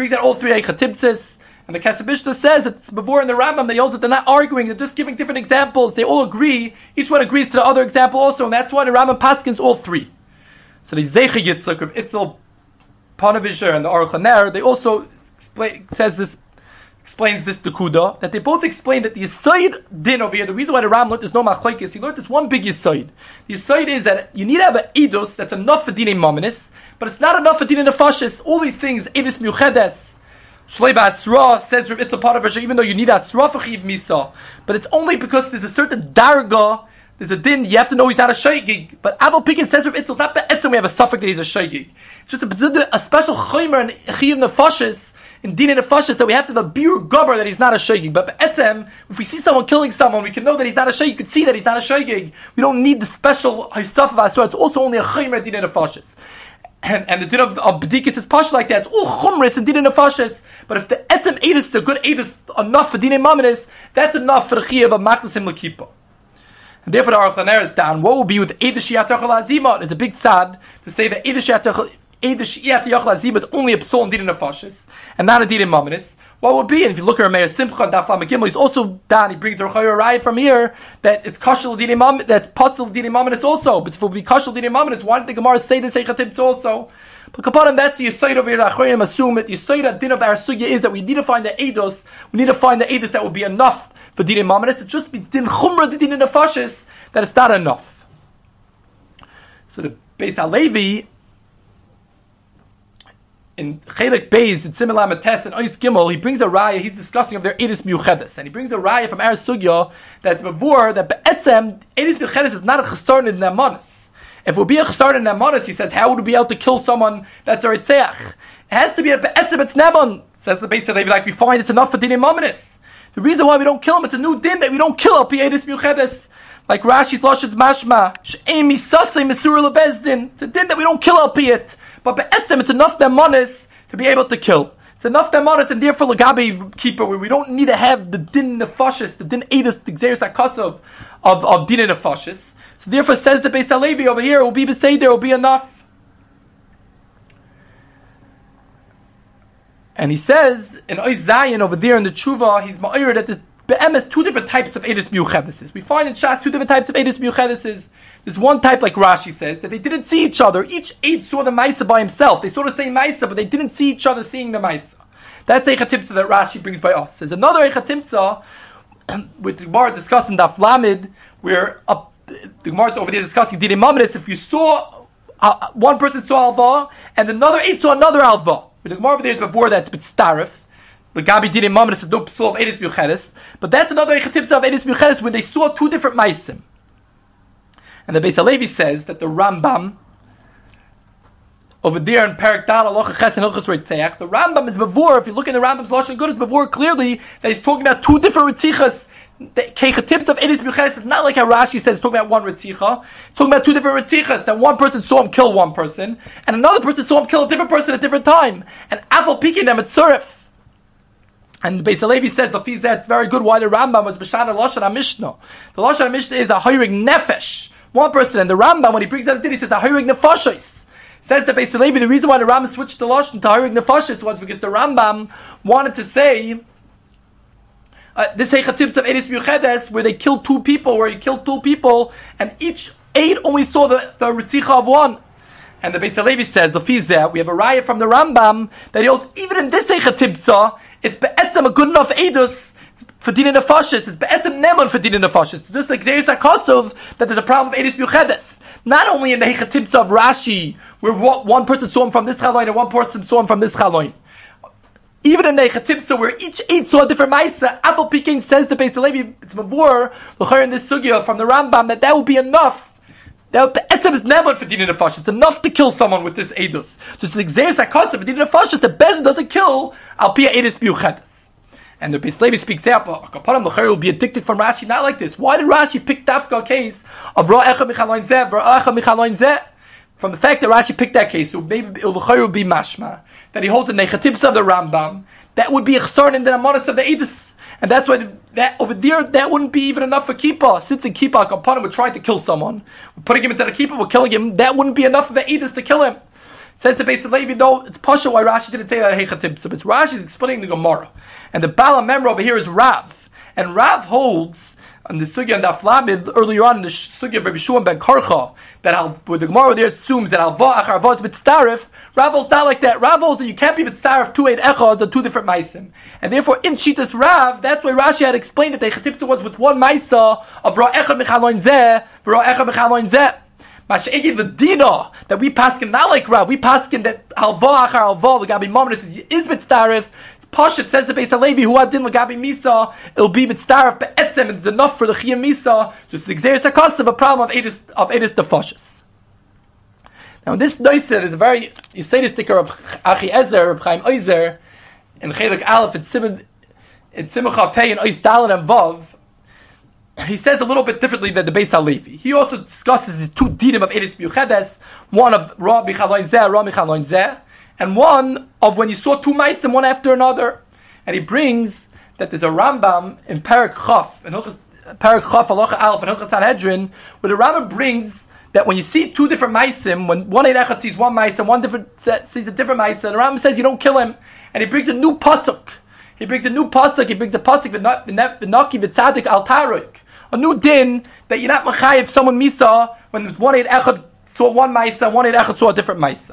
Speaker 3: And the Kesef Mishnah says it's before in the Rambam they hold that they're not arguing, they're just giving different examples. They all agree. Each one agrees to the other example also, and that's why the Rambam paskins all 3. So the Zeicha Yitzchak of Itzel Panavisher and the Aruch HaNer, they also explains this Kuda, that they both explain that the Yisoid din over here, the reason why the Ram learned there's no machlokes, he learned this one big Yisoid. The Yisoid is that you need to have an Eidos that's enough for dinei mominus, but it's not enough for dinei nefashis. All these things, Eidos miuchedes, Shlei ba'asra, says Rav Itzel Potiphar, even though you need asra for chiv misa, but it's only because there's a certain darga, there's a din, you have to know he's not a shaygig. But Aval Pikin says Rav Itzel, not be'etzem we have a suffix that he's a shaygig. It's just a special chaymer in chiv nefashis, in din nefashis, that we have to have a bir gober that he's not a shaygig. But be'etzem, if we see someone killing someone, we can know that he's not a shaygig, you can see that he's not a shaygig. We don't need the special stuff of asra, it's also only a chaymer din nefashis. And the din of B'dikis is pashut like that. It's all chumris and din nefashis. But if the etzem edus, the good edus, enough for din maminis, that's enough for the chiyav of maktasim l'kippah. And therefore the Aruch LaNer is down. What will be with edus shiyat yochel azima? There's a big tzad to say that edus shiyat yochel azima is only a psal in din nefashis and not a din maminis. What would be? And if you look at Meir Simcha and Daf Lamed Gimel, he's also down. He brings a raya from here that it's kashel din maminis. That's pasul din maminis also. But if it would be kashel din maminis, why didn't the Gemara say this Eichatim also? But Kapanim, that's the Yisayid over here. Achronim assume that the Yisayid din of our sugya is that we need to find the eidos. We need to find the eidos that would be enough for din maminis. It's just be din chumra din nefashis that it's not enough. So the Beis Halevi in Chelik Beis, in Simon Lamed Tes and Ois Gimel, he brings a raya. He's discussing of their edus miuchedes, and he brings a raya from our sugya that's before that be'etzem edus miuchedes is not a chesarn in nemanis. If it would be a chesarn in nemanis, he says, how would we be able to kill someone that's a ritzeach? It has to be a be'etzem it's neman. Says the Beis Halevi, like we find it's enough for din maminis. The reason why we don't kill him, it's a new din that we don't kill al pi edus miuchedes. Like Rashi's Lashon's mashma, she'emi sasei mesur lebezdin. It's a din that we don't kill al pi it. But be'etzem, it's enough nemanis to be able to kill. It's enough nemanis, and therefore legabi keeper, where we don't need to have the din nefashis, the din edus, the gzeres hakasov of din nefashis. So therefore, says the Beis Halevi over here, it will be beseder, it will be enough. And he says in Ois Zayin over there in the Tshuva, he's ma'ir that there's be'emes two different types of edus miuchedeses. We find in Shas two different types of edus miuchedeses. There's one type, like Rashi says, that they didn't see each other. Each Eid saw the Maisa by himself. They saw the same Maisa, but they didn't see each other seeing the Maisa. That's Eicha Timtza that Rashi brings by us. There's another Eicha Timtza, with the Gemara discussing Daf Lamed, where the Gemara is over there discussing Dini Mamedis. If you saw, one person saw Alva, and another Eid saw another Alva. But the Gemara over there is before that's B'tzarif. The Gabi Dini Mamedis is no psul of Edis Miuchedes. But that's another Eicha Timtza of Edis Miuchedes when they saw two different Maisim. And the Beis Halevi says that the Rambam over there in Perek Dal Halacha Ches and Hilchos Ritzeach, the Rambam is before. If you look in the Rambam's Lashon Good, it's before clearly that he's talking about two different Ritzichas. The Keichatibs of Edis Miuchedes is not like how Rashi says it's talking about one Ritzicha. It's talking about two different Ritzichas. That one person saw him kill one person, and another person saw him kill a different person at a different time. And Aval Pikin them at Surif. And the Beis Halevi says the Fizeh, it's very good why the Rambam was B'shana Lashon HaMishnah. The Lashon HaMishnah is a Hayrig Nefesh. One person, and the Rambam, when he brings that in, he says, Ha'irig Nefashis. Says the Beis Halevi, the reason why the Rambam switched the Lashon to Ha'irig Nefashis was because the Rambam wanted to say, this Heichativs of Edis Miuchedes, where they killed two people, and each aid only saw the Ritzicha of one. And the Beis Halevi says, the Fizeh, we have a raya from the Rambam, that he holds, even in this Heichativza, it's be'etzem a good enough edus for din nefashis. It's be'etzem neman for din nefashis. Just like Zeir Sakosov, that there's a problem of edus miuchedes. Not only in the Heichatimtza of Rashi, where one person saw him from this chaloin and one person saw him from this chaloin. Even in the Heichatimtza, where each eight saw a different ma'isa, Aval Pikin says to Beis Halevi, it's mavur, l'chayr in this sugya from the Rambam, that would be enough. That be'etzem is neman for din nefashis. It's enough to kill someone with this edus. Just like Zeir Sakosov for din nefashis, the bezin doesn't kill al pia edus miuchedes. And the Beis Halevi speaks out, Kapanim l'chayr will be addicted from Rashi, not like this. Why did Rashi pick Dafka case of Ra'echa Michaloin Zeh, Ra'echa Michaloin Zeh? From the fact that Rashi picked that case, so maybe l'chayr would be mashma, that he holds the Neichatibs of the Rambam, that would be a chsarn in the Amonis of the Edus. And that's why that over there, that wouldn't be even enough for Kippah. Since in Kippah, Kapanim would try to kill someone, we're putting him into the Kippah, we're killing him, that wouldn't be enough of the Edus to kill him. Says the Beis Halevi, no, it's Pasha why Rashi didn't say that Heichatimtza. It's Rashi's explaining the Gemara. And the Bala Memra over here is Rav. And Rav holds, on the Sugya and Daf Lamed, earlier on in the Sugya of Rabbi Shua ben Karcha, that where the Gemara over there assumes that Alva Achar Alva is Mitzaref. Rav holds not like that. Rav holds that you can't be Mitzaref 2 8 Echad on two different Maisim. And therefore, in Shitas Rav, that's why Rashi had explained that the Heichatimtza was with one Maisa of Ra'echa Michaloin Zeh, Ra'echa Michaloin Zeh. Masha'egin the dina that we paskin not like Rav, we paskin that halva achar halva the gabi mamres is mitzaref. It's Pasha says the Beis Halevi who adin lagabi misa, it'll be mitzdaref be'etzem, and it's enough for the chiyam misa, just the exeris hakos of a problem of edus defoshes. Now in this noise there's a very Yisraeli sticker of Achi Ezer, of Chaim Oizer, in Chelik Aleph, in Simcha Fei, and Ois Dalan and Vav. He says a little bit differently than the Beis Halevi. He also discusses the two dinim of edus miuchedes, one of Ra Michaloin Zeh, Ra Michaloin Zeh, and one of when you saw two meisim one after another. And he brings that there's a Rambam in Parak Chaf, in Parak Chaf, Halacha Aleph, and Hilchos Sanhedrin, where the Rambam brings that when you see two different meisim, when one Eid Echad sees one meisim, one different sees a different meisim, the Rambam says you don't kill him, and he brings a new pasuk. He brings a pasuk v'naki v'tzadik al taruk, a new din that you're not machayev someone misa when there's one Eid Echad saw one meisim, one Eid Echad saw a different meisim.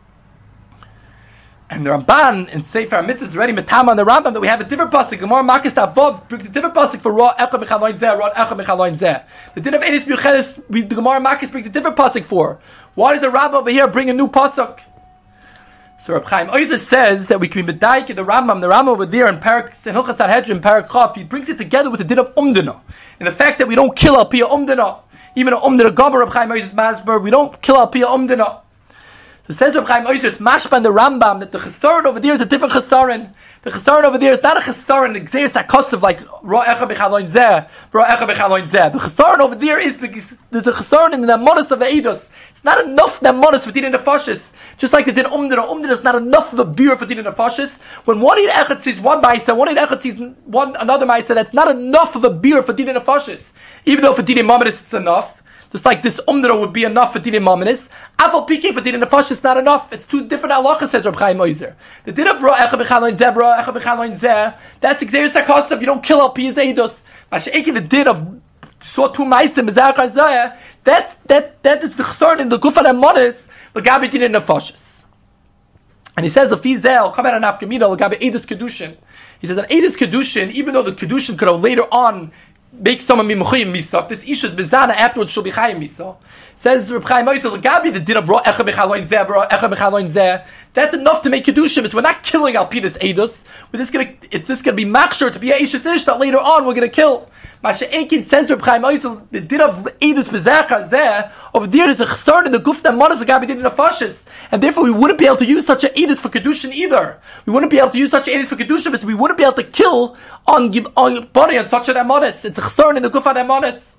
Speaker 3: And the Ramban in Sefer HaMitzvahs is already metama on the Rambam that we have a different pasuk. The Gemara Makis Avov brings a different pasuk for Ra Echad Mechaloin Zeh, Ra Echad Mechaloin Zeh. The din of Edus Miuchedes, the Gemara Makis brings a different pasuk for. Why does the Rambam over here bring a new pasuk? So Reb Chaim Oizer says that we can be medayik in the Rambam over there in Hilchos Sanhedrin, Parak Chaf, he brings it together with the din of Umdana. And the fact that we don't kill al piyah Umdana. Even an Umdana Gomer, Reb Chaim Oizer's masber, we don't kill al piyah Umdana. So says Reb Chaim Oizer, it's mashba in the Rambam that the chesaron over there is a different chesaron. The chesaron over there is not a chesaron exeris hakosov like Ra Echad B'chaloin Zeh, Ra Echad B'chaloin Zeh. The chesaron over there is because there's a chesaron in the monos of the eidos. It's not enough the monos for dinin nefashis. Just like the din umdana is not enough of a beer for dinin nefashis. When one Eid Echad sees one ma'isa, one Eid Echad sees another ma'isa, that's not enough of a beer for dinin nefashis. Even though for dinin mamanis it's enough. Just like this umdana would be enough for dinin mamanis. Afal PK for dinin nefashis is not enough. It's two different halachas, says Reb Chaim Oizer. The din of Ra Echad B'chaloin Zeh, Ra Echad B'chaloin Zeh, that's exeris hakosov. You don't kill al piyas eidos. Mashe'ekin the din of saw two ma'asim b'zachar zeh. That is the chesron in the gufa demonis l'gabi dinin nefashis. And he says if he's there, come out of nafkamina l'gabi edus kedushin. He says an edus kedushin, even though the kedushin could have later on make someone be mechuyim misa, this isha's bezana afterwards she'll be chayim misa. Says Reb Chaim Oizer l'gabi the din of Ra Echad B'chaloin Zeh, Ra Echad B'chaloin Zeh. That's enough to make kedushim. It's we're not killing al pidus edus. It's just gonna be makshur to be a isha's ish that later on we're gonna kill. Masha'enkin says Reb Chaim Oizer the din of edus b'zachar zeh over there is a chesron in the guf that manas l'gabi din nefashis, and therefore we wouldn't be able to use such a edus for kedushin either. We wouldn't be able to use such a edus for kedushin because we wouldn't be able to kill on body on such an amanis. It's a chesron in the guf amanis.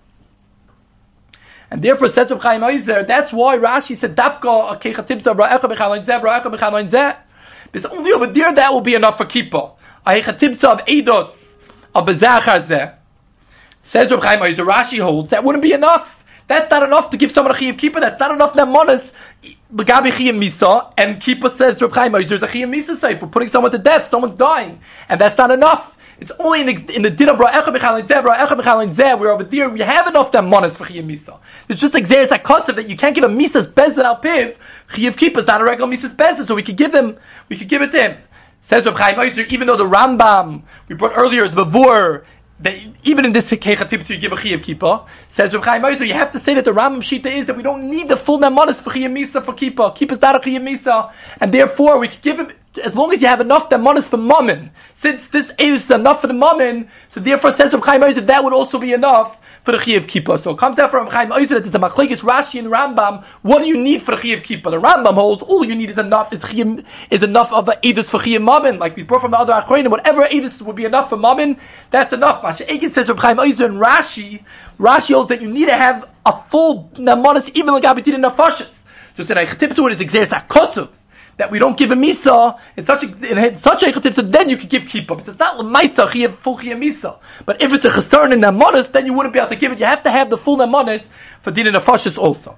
Speaker 3: And therefore, says Reb Chaim Oizer, that's why Rashi said, Dafka, Kechatibza, Ra Echad B'chaloin Zeh, Ra Echad B'chaloin Zeh. Because only over there that will be enough for Kippah. A Kechatibza of Eidos, of Bezachar Zeh. Says Reb Chaim Oizer, Rashi holds, that wouldn't be enough. That's not enough to give someone a Chiyuv Kippah. That's not enough Nemonis, B'gabi Chiyuv Misa. And Kippah says, Reb Chaim Oizer, is a Chiyuv Misa safe. We're putting someone to death, someone's dying. And that's not enough. It's only in the din of Ra Echad B'chaloin Zeh, Ra Echad B'chaloin Zeh, where over there we have enough that monas for Chiyuv Misa. It's just exeris hakosov that you can't give a Misa's bezin al piv. Chiyuv Kippah is not a regular Misa's bezin, so we could give it to him. Says Reb Chaim Oizer, even though the Rambam we brought earlier is bavur, that even in this Kechatibza you give a Chiyuv Kippah. Says Reb Chaim Oizer, you have to say that the Rambam Shita is that we don't need the full monas for Chiyuv Misa for Kippah. Kippah is not a Chiyuv Misa, and therefore we could give him, as long as you have enough demonis for mammon. Since this is enough for the mammon, so therefore says Reb Chaim Oizer that would also be enough for the Chiyuv Kippah. So it comes out from Reb Chaim Oizer that there's a machlekes Rashi and Rambam. What do you need for the Chiyuv Kippah? The Rambam holds all you need is enough of a edus for Chiyuv mammon, like we brought from the other achronim. Whatever edus would be enough for mammon, that's enough. Masha Ekin says Reb Chaim Oizer and Rashi holds that you need to have a full namonis even like abitid nefashis. So said Kechatibza is exeris hakosov, that we don't give a misa in such a Kechatibza, then you could give kippah. Because it's not l'maisa chiyuv full chiyuv misa. But if it's a chesron in namonis, then you wouldn't be able to give it. You have to have the full namonis for din and nefashis also.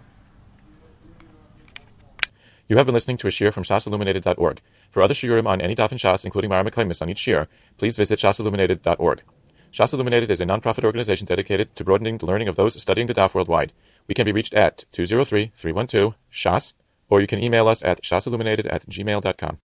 Speaker 1: You have been listening to a shiur from shasilluminated.org. For other shiurim on any daf in Shas, including Mara Meklemis on each shiur, please visit shasilluminated.org. Shas Illuminated is a non-profit organization dedicated to broadening the learning of those studying the daf worldwide. We can be reached at 203-312-SHAS, or you can email us at shasilluminated@gmail.com.